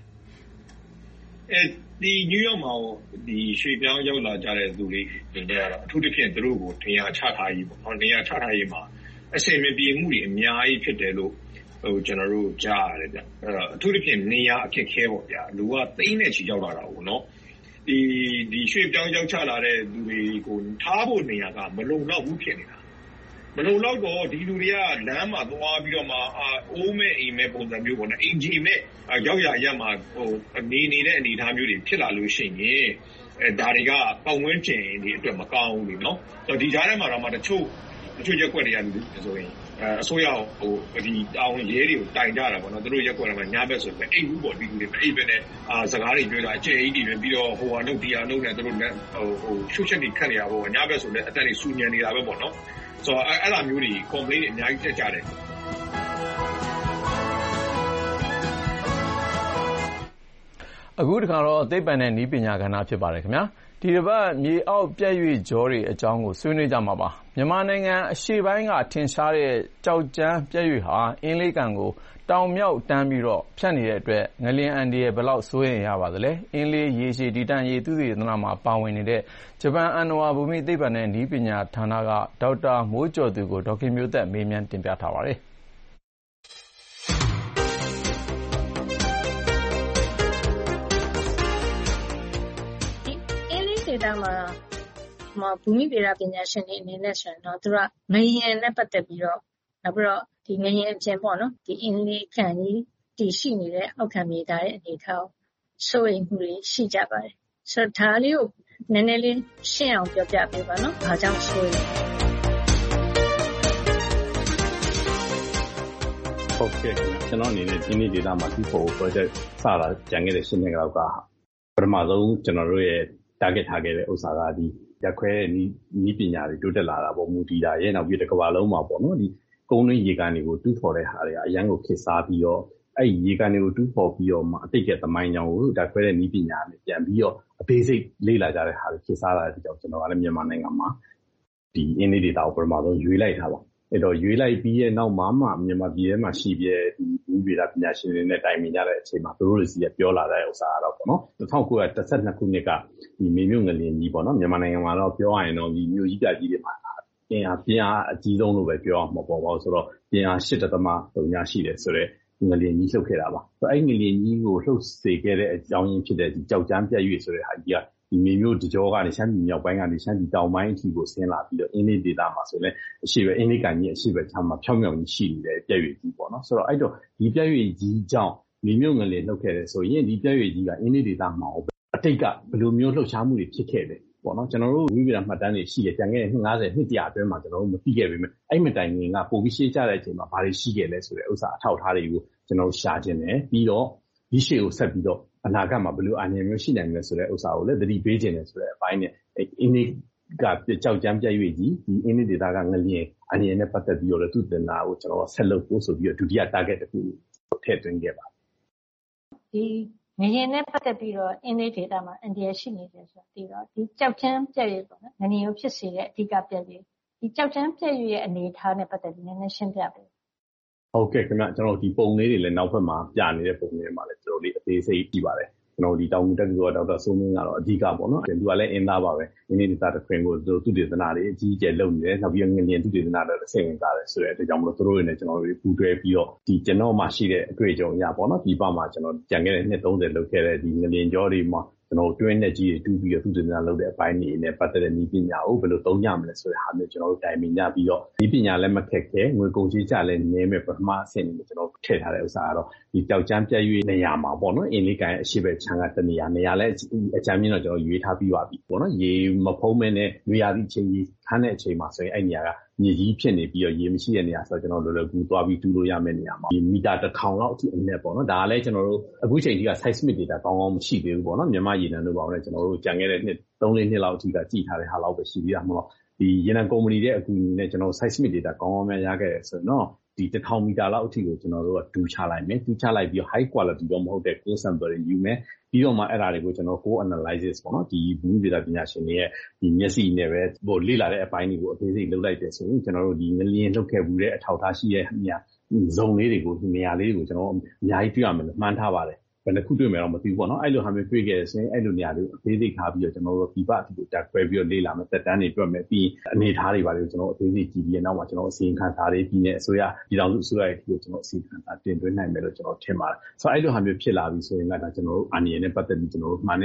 ဒီနယူးယောက်မှာဒီရွှေပြောင်းရောက်လာကြတဲ့သူတွေတွေနဲ့ကတော့အထူးသဖြင့်သူတို့ကိုနေရာချထားရေးပေါ့နေရာချထားရေးမှာအဆင်မပြေမှုတွေအများကြီးဖြစ်တယ်လို့ကျွန်တော်တို့ကြားရတယ်ဗျအထူးသဖြင့်နေရာအခက်ခဲပေါ့ဗျာလူကသိန်းနဲ့ချီရောက်လာတာပေါ့နော်ဒီရွှေပြောင်းရောက်ချလာတဲ့လူတွေကိုထားဖို့နေရာကမလုံလောက်ဘူးဖြစ်နေတာလုံလောက်တော့ဒီလူတွေကလမ်းမှာသွားပြီးတော့မှအိုးမဲ့အိမ်မဲ့ပုံစံမျိုးပေါ့နော်အင်ဂျီမဲ့ရောက်ရရက်မှာနေနေတဲ့အနေအထားမျိုးတွေဖြစ်လာလို့ရှိရင်ဒါတွေကပတ်ဝန်းကျင်တွေအတွက်မကောင်းဘူးလေနော်ဆိုတော့ဒီကြားထဲမှာတော့မှတချို့ရက်ွက်တွေကလူဆိုရင်အစိုးရဒီတောင်းရဲတွေကိုတိုင်ကြတာပေါ့နော်သူတို့ရက်ွက်ထဲမှာညဘက်ဆိုရင်အိမ်ဘူးပေါ့ဒီလူတွေအိမ်ပဲနဲ့စကားတွေပြောတာအကျယ်ကြီးတွေပြီးတော့ဟိုဟာနှုတ်ဒီဟာနှုတ်နဲ့သူတို့ရှုပ်ချက်တွေခတ်နေရပေါ့ညဘက်ဆိုလည်းအတက်တွေစူညံနေတာပဲပေါ့နော်ဆိုတော့အဲ့လိုမျိုးတွေ complaint တွေအများကြီးတက်ကြတယ်အခုတခါတော့သိပ္ပံနဲ့နည်းပညာကဏ္ဍဖြစ်ပါတယ်ခင်ဗျာဒီတစ်ပတ်မြေအောက်ပြက်ရွေ့ကြောတွေအကြောင်းကိုဆွေးနွေးကြမှာပါမြန်မာနိုင်ငံအရှေ့ပိုင်းကထင်ရှားတဲ့ကြောက်ကြမ်းပြက်ရွေ့ဟာအင်းလေးကန်ကိုတောင်မြောက်တန်းပြီးတော့ဖြတ်နေတဲ့အတွက်ငလျင်အန်ဒီရဲ့ဘယ်လောက်စိုးရင်ရပါသလဲအင်းလေးရေရှည်ဒီတန်ရေသုတေသနမှာပါဝင်နေတဲ့ဂျပန်အဏ္ဏဝါဘူမိသိပ္ပံနဲ့နည်းပညာဌာနကဒေါက်တာမိုးကျော်သူကိုဒေါက်ခင်မျိုးသက်မေးမြန်းတင်ပြထားပါတယ်ဒေတာမှာဘူမိဗေဒပညာရှင်တွေအနေနဲ့ဆိုရင်တော့သူကငလျင်နဲ့ပတ်သက်ပြီးတော့နောက်ပြီးတော့ဒီငလျင်အပြင်ပေါ့နော်ဒီအင်းလေးခံကြီးတည်ရှိနေတဲ့အောက်ခံမြေသားရဲ့အနေအထားကိုစိုးရိမ်မှုတွေရှိကြပါတယ်ဆိုတော့ဒါလေးကိုနည်းနည်းလေးရှင်းအောင်ပြောပြပေးပါနော်ဘာကြောင့်စိုးရိမ်ဟုတ်ကဲ့ကျွန်တော်အနေနဲ့ဒီနေ့ဒေတာမှာဒီဖို့ project စတာကြံခဲ့တဲ့ရှင်းနေကြောက်ကပထမဆုံးကျွန်တော်တို့ရဲ့ target ထားခဲ့တဲ့ဥစ္စာကဒီရက်ခွဲနီးပညာတွေတိုးတက်လာတာပေါ့မူတည်တာရဲ့နောက်ပြီးတစ်ကမ္ဘာလုံးမှာပေါ့နော်ဒီကုန်းတွင်းရေကန်တွေကိုတူးဖော်တဲ့ဟာတွေကအရန်ကိုခေတ်စားပြီးတော့အဲ့ဒီရေကန်တွေကိုတူးဖော်ပြီးတော့မှအတိတ်ကသမိုင်းကြောင်းကိုဒါခွဲတဲ့နီးပညာနဲ့ပြန်ပြီးတော့အသေးစိတ်လေ့လာကြတဲ့ဟာတွေခေတ်စားလာတဲ့ကြောင့်ကျွန်တော်ကလည်းမြန်မာနိုင်ငံမှာဒီအင်းလေးဒေတာကိုပထမဆုံးရွေးလိုက်တာပါအဲ့တော့ရွေးလိုက်ပြီးရဲ့နောက်မှာမြန်မာပြည်ထဲမှာရှိပြဲဒီဘူမိဗေဒပညာရှင်တွေနဲ့တိုင်ပင်ကြတဲ့အချိန်မှာသူတို့တွေစီကပြောလာတဲ့ဥစ္စာကတော့ပေါ့နော်1912ခုနှစ်ကဒီမေမြို့ငလျင်ကြီးပေါ့နော်မြန်မာနိုင်ငံမှာတော့ပြောရရင်တော့ဒီမြို့ကြီးပြကြီးတွေမှာပြင်းအားအကြီးဆုံးလို့ပဲပြောအောင်မပေါ်ပါဘူးဆိုတော့ပြင်းအား 8.3 ရှိတယ်ဆိုတော့ငလျင်ကြီးလှုပ်ခဲ့တာပါဆိုတော့အဲ့ငလျင်ကြီးကိုလှုပ်စေခဲ့တဲ့အကြောင်းရင်းဖြစ်တဲ့ဒီကြောက်ကြမ်းပြက်ရွေ့ဆိုတဲ့ဟာကြီးကဒီမေမြို့တကြောကနေရှမ်းပြည်မြောက်ပိုင်းကနေရှမ်းပြည်တောင်ပိုင်းအထိကိုဆင်းလာပြီးတော့အင်းလေးဒေသမှာဆိုလည်းအရှိပဲအင်းလေးကန်ကြီးအရှိပဲချမ်းမှာဖြောင်းဖြောင်းကြီးရှိနေတဲ့ပြက်ရွေ့ကြီးပေါ့နော်ဆိုတော့အဲ့တော့ဒီပြက်ရွေ့ကြီးကြောင့်မေမြို့ငလျင်လှုပ်ခဲ့တယ်ဆိုရင်ဒီပြက်ရွေ့ကြီးကအင်းလေးဒေသမှာအတိတ်ကဘယ်လိုမျိုးလှုပ်ရှားမှုတွေဖြစ်ခဲ့တယ်ပေါ့နော်ကျွန်တော်တို့ဝိပဿနာမှတ်တမ်းတွေရှိတယ်ကြံခဲ့တဲ့50နှစ်ကြာအတွင်းမှာကျွန်တော်တို့မသိခဲ့ပေမဲ့အဲ့မတိုင်ခင်ကပိုပြီးရှေ့ကျတဲ့အချိန်မှာဘာတွေရှိခဲ့လဲဆိုတဲ့ဥစ္စာအထောက်အထားတွေကိုကျွန်တော်တို့ရှာခြင်းတယ်ပြီးတော့ဒီရှေ့ကိုဆက်ပြီးတော့အနာဂတ်မှာဘယ်လိုအန္တရာယ်မျိုးရှိနိုင်လဲဆိုတဲ့ဥစ္စာကိုလည်းသတိပေးခြင်းတယ်ဆိုတဲ့အပိုင်းနဲ့အင်းလေးကကြောက်ကြမ်းပြက်ရွေ့ကြီးဒီအင်းလေးဒေတာကငလျင်အန္တရာယ်နဲ့ပတ်သက်ပြီးတော့လည်းသူ့တင်တာကိုကျွန်တော်ဆက်လုပ်ဖို့ဆိုပြီးတော့ဒုတိယ target တစ်ခုထည့်သွင်းခဲ့ပါတယ်ဒီငလျင်နဲ့ပတ်သက်ပြီးတော့အင်းလေးဒေတာမှာအန္တရာယ်ရှိနေတယ်ဆိုတော့ဒီကြောက်ကြမ်းပြက်ရွေ့ပေါ့နော်ငလျင်ကိုဖြစ်စေတဲ့အဓိကပြက်ရွေ့ဒီကြောက်ကြမ်းပြက်ရွေ့ရဲ့အနေအထားနဲ့ပတ်သက်ပြီးနည်းနည်းရှင်းပြပေးဟုတ်ကဲ့ခင်ဗျကျွန်တော်ဒီပုံလေးတွေလည်းနောက်ဘက်မှာပြနေတဲ့ပုံလေးတွေမှာလည်းကျွန်တော်လေးအသေးစိတ်ကြည့်ပါတယ်ကျွန်တော်ဒီတောင်ငူတက္ကသိုလ်ကဒေါက်တာစိုးမင်းကတော့အဓိကပေါ့နော်သူကလည်းအင်းသားပါပဲဒီနေ့ဒေတာတစ်ခွင်ကိုသူတေသနာတွေအကြီးအကျယ်လုပ်နေတယ်နောက်ပြီးငလျင်သူတေသနာတွေစိတ်ဝင်စားတယ်ဆိုတဲ့အတွက်ကြောင့်မလို့သူတို့တွေနဲ့ကျွန်တော်တို့ပူးတွဲပြီးတော့ဒီကျွန်တော်မှရှိတဲ့အတွေ့အကြုံအရပေါ့နော်ဒီပမှာကျွန်တော်ကြံခဲ့တဲ့နှစ်30လုပ်ခဲ့တဲ့ဒီငလျင်ကြောတွေမှာကျွန်တော်တွင်းနဲ့ကြီးတွေတူးပြီးတော့သူတေသနာလုပ်တဲ့အပိုင်းတွေနဲ့ပတ်သက်တဲ့နည်းပညာကိုဘယ်လိုသုံးကြမလဲဆိုတဲ့ဟာမျိုးကျွန်တော်တို့တိုင်ပင်ကြပြီးတော့နည်းပညာလည်းမခက်ခဲငွေကုန်ကြေးကျလည်းနည်းမဲ့ပထမအဆင့်တွေကျွန်တော်ထည့်ထားတဲ့ဥစ္စာကတော့ဒီကြောက်ကြမ်းပြက်ရွေ့နေရာမှာပေါ့နော်အင်းလေးကန်ရဲ့အရှိပဲချမ်းကတနေရာလည်းအကြမ်းမြင့်တော့ကျွန်တော်ရွေးထားပြီးပါပြီပေါ့နော်ရေမဖုံးမဲနဲ့နေရာဒီအချိန်ကြီးခန်းတဲ့အချိန်မှာဆိုရင်အဲ့နေရာကမြေကြီးဖြစ်နေပြီးတော့ရေမရှိတဲ့နေရာဆိုတော့ကျွန်တော်လွယ်ကူသွားပြီးတူးလို့ရမယ့်နေရာမှာဒီမီတာ1000လောက်အထိအနက်ပေါ့နော်ဒါကလည်းကျွန်တော်တို့အခုချိန်ကြီးက seismic data ကောင်းမရှိသေးဘူးပေါ့နော်မြန်မာရေနံတို့ပါအောင်လည်းကျွန်တော်တို့ကြံခဲ့တဲ့နှစ်3-4နှစ်လောက်အထိကကြည့်ထားတဲ့ဟာလောက်ပဲရှိသေးတာမဟုတ်ဒီရေနံကုမ္ပဏီရဲ့အကူအညီနဲ့ကျွန်တော် seismic data ကောင်းအောင်များရခဲ့တယ်ဆိုတော့ဒီ1000မီတာလောက်အထိကိုကျွန်တော်တို့ကတူးချလိုက်မယ်တူးချလိုက်ပြီး high quality တော့မဟုတ်တဲ့ core sample တွေယူမယ်ပြီးတော့မှအဲ့ဒါတွေကိုကျွန်တော် core analysis ပေါ့နော်ဒီဘူမိဗေဒပညာရှင်တွေရဲ့ဒီမျက်စိနဲ့ပဲဟိုလေ့လာတဲ့အပိုင်းတွေကိုအသေးစိတ်လုပ်လိုက်တယ်ဆိုရင်ကျွန်တော်တို့ဒီငလျင်လှုပ်ခဲ့ဘူးတဲ့အထောက်အထားရှိတဲ့နေရာဇုံလေးတွေကိုနေရာလေးတွေကိုကျွန်တော်အများကြီးတွေ့ရမယ်လို့မှန်းထားပါတယ်ဘယ်နှခုတွေ့မယ်တော့မသိဘူးပေါ့နော်အဲ့လိုဟာမျိုးတွေ့ခဲ့တယ်ဆိုရင်အဲ့လိုနေရာတွေကိုအသေးစိတ်ထားပြီးတော့ကျွန်တော်တို့ဒီဘက်အထိကိုတက်ခွဲပြီးတော့လေ့လာမယ်သက်တမ်းတွေတွက်မယ်ပြီးအနေထားတွေပါလို့ကျွန်တော်အသေးစိတ်ကြည့်ပြီးနောက်မှကျွန်တော်အစီရင်ခံစာတွေပြီးနေအစိုးရပြည်ထောင်စုအစိုးရရဲ့ဒီကိုကျွန်တော်အစီရင်ခံစာတင်သွင်းနိုင်မယ်လို့ကျွန်တော်ထင်ပါတယ်ဆိုတော့အဲ့လိုဟာမျိုးဖြစ်လာပြီဆိုရင်ကဒါကျွန်တော်တို့အာဏာရည်နဲ့ပတ်သက်ပြီးကျွန်တော်တို့မှန်တဲ့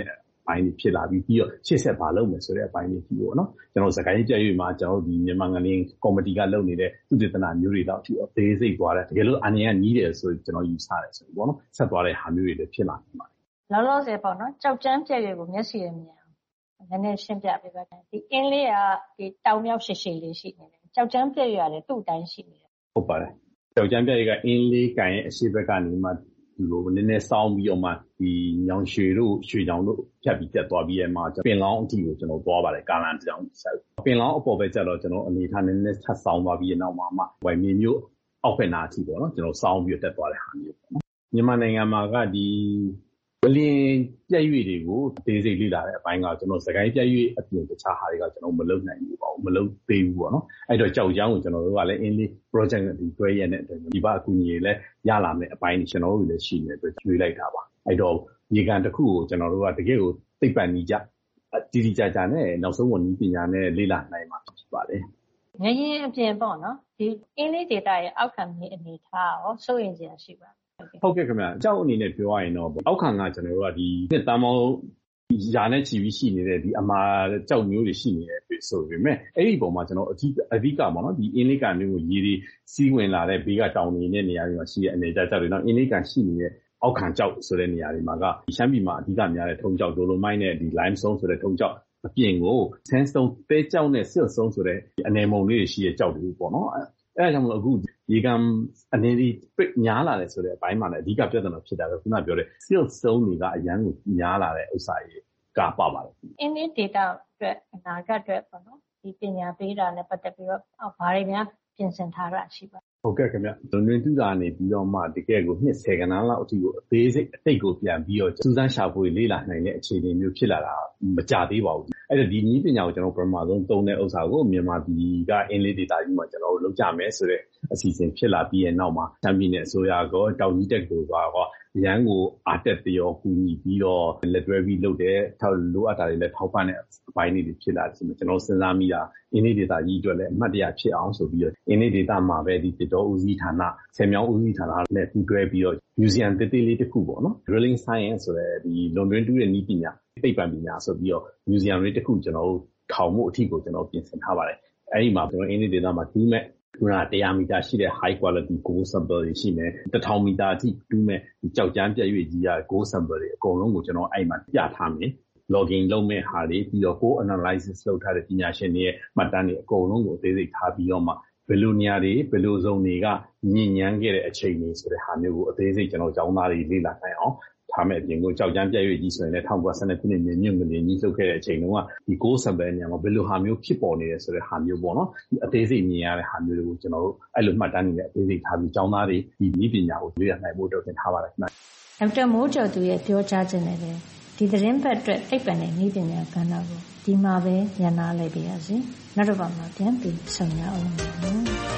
ပိုင်းတွေဖြစ်လာပြီးတော့ရှေ့ဆက်ဘာလုပ်မယ်ဆိုတဲ့အပိုင်းတွေဖြစ်ပေါ့နော်ကျွန်တော်စကိုင်းပြည့်မှာကျွန်တော်ဒီမြန်မာငလင်းကော်မတီကလုပ်နေတဲ့သူတည်တနာမျိုးတွေတော့ဖြစ်အသေးစိတ်သွားတယ်တကယ်လို့အနေနဲ့နီးတယ်ဆိုကျွန်တော်ယူဆတယ်ဆိုပေါ့နော်ဆက်သွားတဲ့ဟာမျိုးတွေလည်းဖြစ်လာနေပါတယ်လောလောဆယ်ပေါ့နော်ကြောက်ကြမ်းပြည့်တွေကိုမျက်စိနဲ့မြင်အောင်နည်းနည်းရှင်းပြပေးပါမယ်ဒီအင်းလေးကဒီတောင်မြောက်ရှည်ရှည်လေးရှိနေတယ်ကြောက်ကြမ်းပြည့်တွေကလည်းသူ့အတိုင်းရှိနေတယ်ဟုတ်ပါတယ်ကြောက်ကြမ်းပြည့်ကအင်းလေးကန်ရဲ့အရှိဘက်ကနေမှဒီလိုနည်းနည်းစောင်းပြီးတော့မှဒီညောင်ရွှေတို့ရွှေချောင်တို့ဖြတ်ပြီးတက်သွားပြီးမှပင်လောင်းအထိကိုကျွန်တော်သွားပါတယ်ကာလန်တောင်ဆက်ပင်လောင်းအပေါ်ပဲကျတော့ကျွန်တော်အနေထားနည်းနည်းဆက်စောင်းသွားပြီးနောက်မှဝိုင်မြေမျိုးအောက်ဖက်နာအထိပေါ့နော်ကျွန်တော်စောင်းပြီးတက်သွားတဲ့ဟာမျိုးပေါ့နော်မြန်မာနိုင်ငံမှာကဒီဝလင်းပြည့်ရွေတွေကိုဒေးစိတ်လေ့လာတဲ့အပိုင်းကကျွန်တော်စကိုင်းပြည့်ရွေအပြင်တခြားဟာတွေကကျွန်တော်မလုပ်နိုင်ဘူးပေါ့မလုပ်သေးဘူးပေါ့နော်အဲ့တော့ကြောက်ကြောင်းကိုကျွန်တော်တို့ကလည်းအင်းလေး project နဲ့ဒီတွဲရက်နဲ့ဒီဘအကူအညီလည်းရလာမယ့်အပိုင်းတွေကျွန်တော်တို့လည်းရှိနေပြီးရွေးလိုက်တာပါအဲ့တော့ရေကန်တစ်ခုကိုကျွန်တော်တို့ကတကယ်ကိုသိပ္ပံနည်းကြတီတီကြကြနဲ့နောက်ဆုံးဝန်ကြီးပညာနဲ့လေ့လာနိုင်မှာဖြစ်ပါတယ်ငရင်အပြင်ပေါ့နော်ဒီအင်းလေး data ရဲ့အောက်ခံမြေအနေထားရောစိုးရင်စရာရှိပါဟုတ်ကဲ့ခင်ဗျာကြောက်အနေနဲ့ပြောရရင်တော့အောက်ခံကကျွန်တော်တို့ကဒီနှစ်တမ်းမောင်းယာနဲ့ချီပြီးရှိနေတဲ့ဒီအမာကြောက်မျိုးတွေရှိနေတဲ့ဆိုပေမဲ့အဲ့ဒီပုံမှာကျွန်တော်အဓိကပေါ့နော်ဒီအင်းလေးကန်မျိုးကိုရေတွေစီးဝင်လာတဲ့ဘေးကတောင်နေတဲ့နေရာတွေမှာရှိတဲ့အနေကြောက်တွေနော်အင်းလေးကန်ရှိနေတဲ့အောက်ခံကြောက်ဆိုတဲ့နေရာတွေမှာကရှမ်းပြည်မှာအဓိကများတဲ့ထုံးကြောက်ဒိုလိုမိုင်းနဲ့ဒီ limestone ဆိုတဲ့ထုံးကြောက်အပြင်ကို sandstone တဲကြောက်နဲ့ siltstone ဆိုတဲ့အနေမုံလေးတွေရှိတဲ့ကြောက်တွေပေါ့နော်အဲ့ဒါကြောင့်မလို့အခုရေကန်အနေဒီညားလာတယ်ဆိုတဲ့အပိုင်းမှာလည်းအဓိကပြဿနာဖြစ်တာကခုနပြောတဲ့ siltstone တွေကအရန်ကိုညားလာတဲ့ဥစ္စာကြီးကပါပါတယ်။ Init data အတွက်အနာဂတ်အတွက်ပေါ့နော်ဒီပညာပေးတာနဲ့ပတ်သက်ပြီးတော့ဘာတွေများပြင်ဆင်ထားတာရှိပါဟုတ်ကဲ့ခင်ဗျ။လွန်တူတာနေပြီးတော့မှတကယ်ကိုနှစ်10ခန်းလောက်အထိကိုအသေးစိတ်အတိတ်ကိုပြန်ပြီးတော့စူးစမ်းရှာဖွေလေ့လာနိုင်တဲ့အခြေအနေမျိုးဖြစ်လာတာမကြသေးပါဘူး။အဲ့ဒါဒီနည်းပညာကိုကျွန်တော်ပထမဆုံးသုံးတဲ့ဥစ္စာကိုမြန်မာပြည်ကအင်းလေး data ကြီးမှာကျွန်တော်လုပ်ကြမယ်ဆိုတဲ့အစီအစဉ်ဖြစ်လာပြီးရဲ့နောက်မှာချမ်းပြည်နယ်အစိုးရကတောင်ကြီးတက်ကိုပါရန်ကိုအားတက်ပြီးတော့ကူညီပြီးတော့လက်တွဲပြီးလုပ်တဲ့ထောက်လိုအပ်တာတွေလည်းထောက်ပံ့တဲ့အပိုင်းတွေဖြစ်လာတယ်ဆိုတော့ကျွန်တော်စဉ်းစားမိတာအင်းလေး data ကြီးအတွက်လည်းအမှတ်တရဖြစ်အောင်ဆိုပြီးတော့အင်းလေး data မှာပဲဒီတစ်တော်ဦးစီးဌာနဆယ်မြောင်းဦးစီးဌာနနဲ့ပူးတွဲပြီးတော့ museum တေးသေးလေးတစ်ခုပေါ့နော် drilling science ဆိုတဲ့ဒီလွန်တွင်းတူးတဲ့နည်းပညာသိပ္ပံပညာဆိုပြီးတော့ museum လေးတစ်ခုကျွန်တော်ထောင်မှုအထီကိုကျွန်တော်ပြင်ဆင်ထားပါတယ်အဲ့ဒီမှာကျွန်တော်အင်းလေး data မှာတူးမဲ့ခုန100မီတာရှိတဲ့ high quality gold sample တွေရှိမယ်1000မီတာအထိတူးမဲ့ဒီကြောက်ကြမ်းပြည့်ရွေ့ကြီးရ gold sample တွေအကုန်လုံးကိုကျွန်တော်အဲ့မှာပြထားမယ် logging လုပ်မဲ့ဟာတွေပြီးတော့ gold analysis လုပ်ထားတဲ့ပညာရှင်တွေရဲ့မှတ်တမ်းတွေအကုန်လုံးကိုအသေးစိတ်ထားပြီးတော့မှဘယ်လိုနေရာတွေဘယ်လိုဇုံတွေကညဉ့်ညမ်းခဲ့တဲ့အချိန်တွေဆိုတဲ့ဟာမျိုးကိုအသေးစိတ်ကျွန်တော်ကျောင်းသားတွေလေ့လာနိုင်အောင်ထားမဲ့အပြင်ကိုကြောက်ကြမ်းပြည့်ရွေ့ကြီးဆိုရင်လည်း1912ခုနှစ်မြင့်ငလင်းကြီးလှုပ်ခဲ့တဲ့အချိန်တုန်းကဒီ gold sample နေရာမှာဘယ်လိုဟာမျိုးဖြစ်ပေါ်နေတယ်ဆိုတဲ့ဟာမျိုးပေါ့နော်ဒီအသေးစိတ်မြင်ရတဲ့ဟာမျိုးတွေကိုကျွန်တော်တို့အဲ့လိုမှတ်တမ်းတွေနဲ့အသေးစိတ်ထားပြီးကျောင်းသားတွေဒီနည်းပညာကိုလေ့လာနိုင်ဖို့တော့တင်ထားပါတယ်ခင်ဗျဒေါက်တာမိုးကျော်သူရဲ့ပြောကြားခြင်းနဲ့လည်းဒီသတင်းပတ်အတွက်သိပ္ပံနဲ့နည်းပညာကဏ္ဍကိုဒီမှာပဲညှနာလိုက်ပါရစေနောက်တစ်ပတ်မှာပြန်ပြီးဆုံရအောင်နော်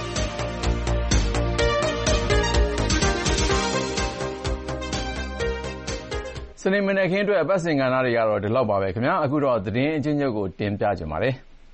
စနေမနေ့ခင်းအတွက်အပတ်စဉ်ကဏ္ဍတွေကတော့ဒီလောက်ပါပဲခင်ဗျာအခုတော့သတင်းအချင်းချင်းကိုတင်ပြကြပါမယ်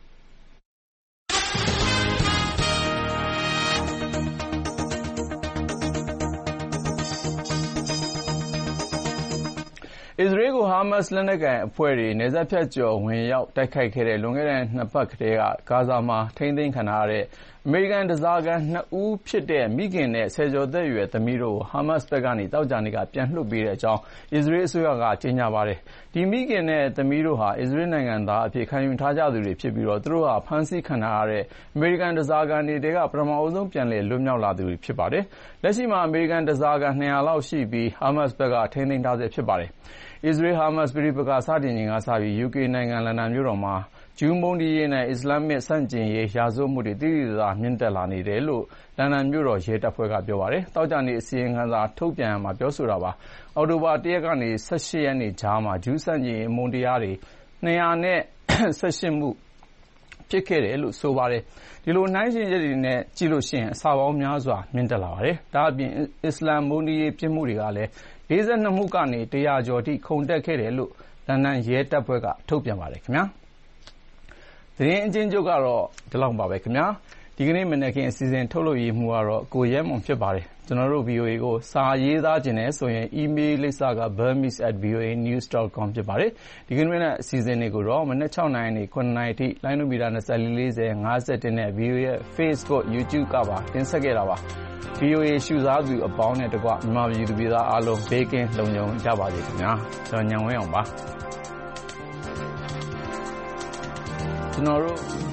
အစ္စရေးကိုဟာမတ်စ်လက်နက်ကိုင်အဖွဲ့တွေနယ်စပ်ဖြတ်ကျော်ဝင်ရောက်တိုက်ခိုက်ခဲ့တဲ့လွန်ခဲ့တဲ့2ပတ်ကတည်းကဂါဇာမှာထိန်းသိမ်းခံထားရတဲ့အမေရိကန်ဓားစာခံ2ဦးဖြစ်တဲ့မိခင်နဲ့ဆယ်ကျော်သက်အရွယ်သမီးတို့ကိုဟာမတ်စ်ဘက်ကနေသောကြာနေ့ကပြန်လွှတ်ပေးတဲ့အကြောင်းအစ္စရေးအစိုးရကကြေညာပါတယ်။ဒီမိခင်နဲ့သမီးတို့ဟာအစ္စရေးနိုင်ငံသားအဖြစ်ခံယူထားကြသူတွေဖြစ်ပြီးသူတို့ဟာဖမ်းဆီးခံထားရတဲ့အမေရိကန်ဓားစာခံတွေကပထမဆုံးပြန်လည်လွတ်မြောက်လာသူတွေဖြစ်ပါတယ်။လက်ရှိမှာအမေရိကန်ဓားစာခံ200လောက်ရှိပြီးဟာမတ်စ်ဘက်ကထိန်းသိမ်းထားဆဲဖြစ်ပါတယ်။အစ္စရေး-ဟာမတ်စ်ပဋိပက္ခစတင်ချိန်ကစပြီး UK နိုင်ငံလန်ဒန်မြို့တော်မှာဂျူးမုန်းတီးရေးနဲ့အစ္စလာမစ်ဆန့်ကျင်ရေးရာဇဝတ်မှုတွေသိသိသာသာမြင့်တက်လာနေတယ်လို့လန်ဒန်မြို့တော်ရဲတပ်ဖွဲ့ကပြောပါတယ်။သောကြာနေ့အစီရင်ခံစာထုတ်ပြန်ရာမှာပြောဆိုတာပါ။အောက်တိုဘာ1ရက်ကနေ18ရက်နေ့ကြားမှာဂျူးဆန့်ကျင်ရေးအမုန်းတရားတွေ218မှုဖြစ်ခဲ့တယ်လို့ဆိုပါတယ်။ဒီလိုနှိုင်းယှဉ်ချက်တွေနဲ့ကြည့်လို့ရှိရင်အဆပေါင်းများစွာမြင့်တက်လာပါတယ်။ဒါ့အပြင်အစ္စလာမ်မုန်းတီးရေးပြစ်မှုတွေကလည်း42မှုကနေ100ကျော်ထိခုန်တက်ခဲ့တယ်လို့လန်ဒန်ရဲတပ်ဖွဲ့ကထုတ်ပြန်ပါတယ်ခင်ဗျာ။သတင်းအချင်းချုပ်ကတော့ဒီလောက်ပါပဲခင်ဗျာ။ဒီကနေ့မနက်ခင်းအစီအစဉ်ထုတ်လုပ်ရေးမှူးကတော့ကိုရဲမွန်ဖြစ်ပါတယ်ကျွန်တော်တို့ VOA ကိုစာရေးသားခြင်းနဲ့ဆိုရင် email လိပ်စာက burmese@voanews.com ဖြစ်ပါတယ်ဒီကနေ့နဲ့အစီအစဉ်တွေကိုတော့မနက်6နာရီနဲ့9နာရီထိလိုင်းနိုမီတာ2440 51နဲ့ VOA ရဲ့ Facebook YouTube ကပါတင်ဆက်ခဲ့တာပါ VOA ရှုစားသူအပေါင်းနဲ့တကွမြန်မာပြည်သူပြည်သားအားလုံးဘေးကင်းလုံခြုံကြပါစေခင်ဗျာကျွန်တော်ညံဝဲအောင်ပါကျွန်တော်တို့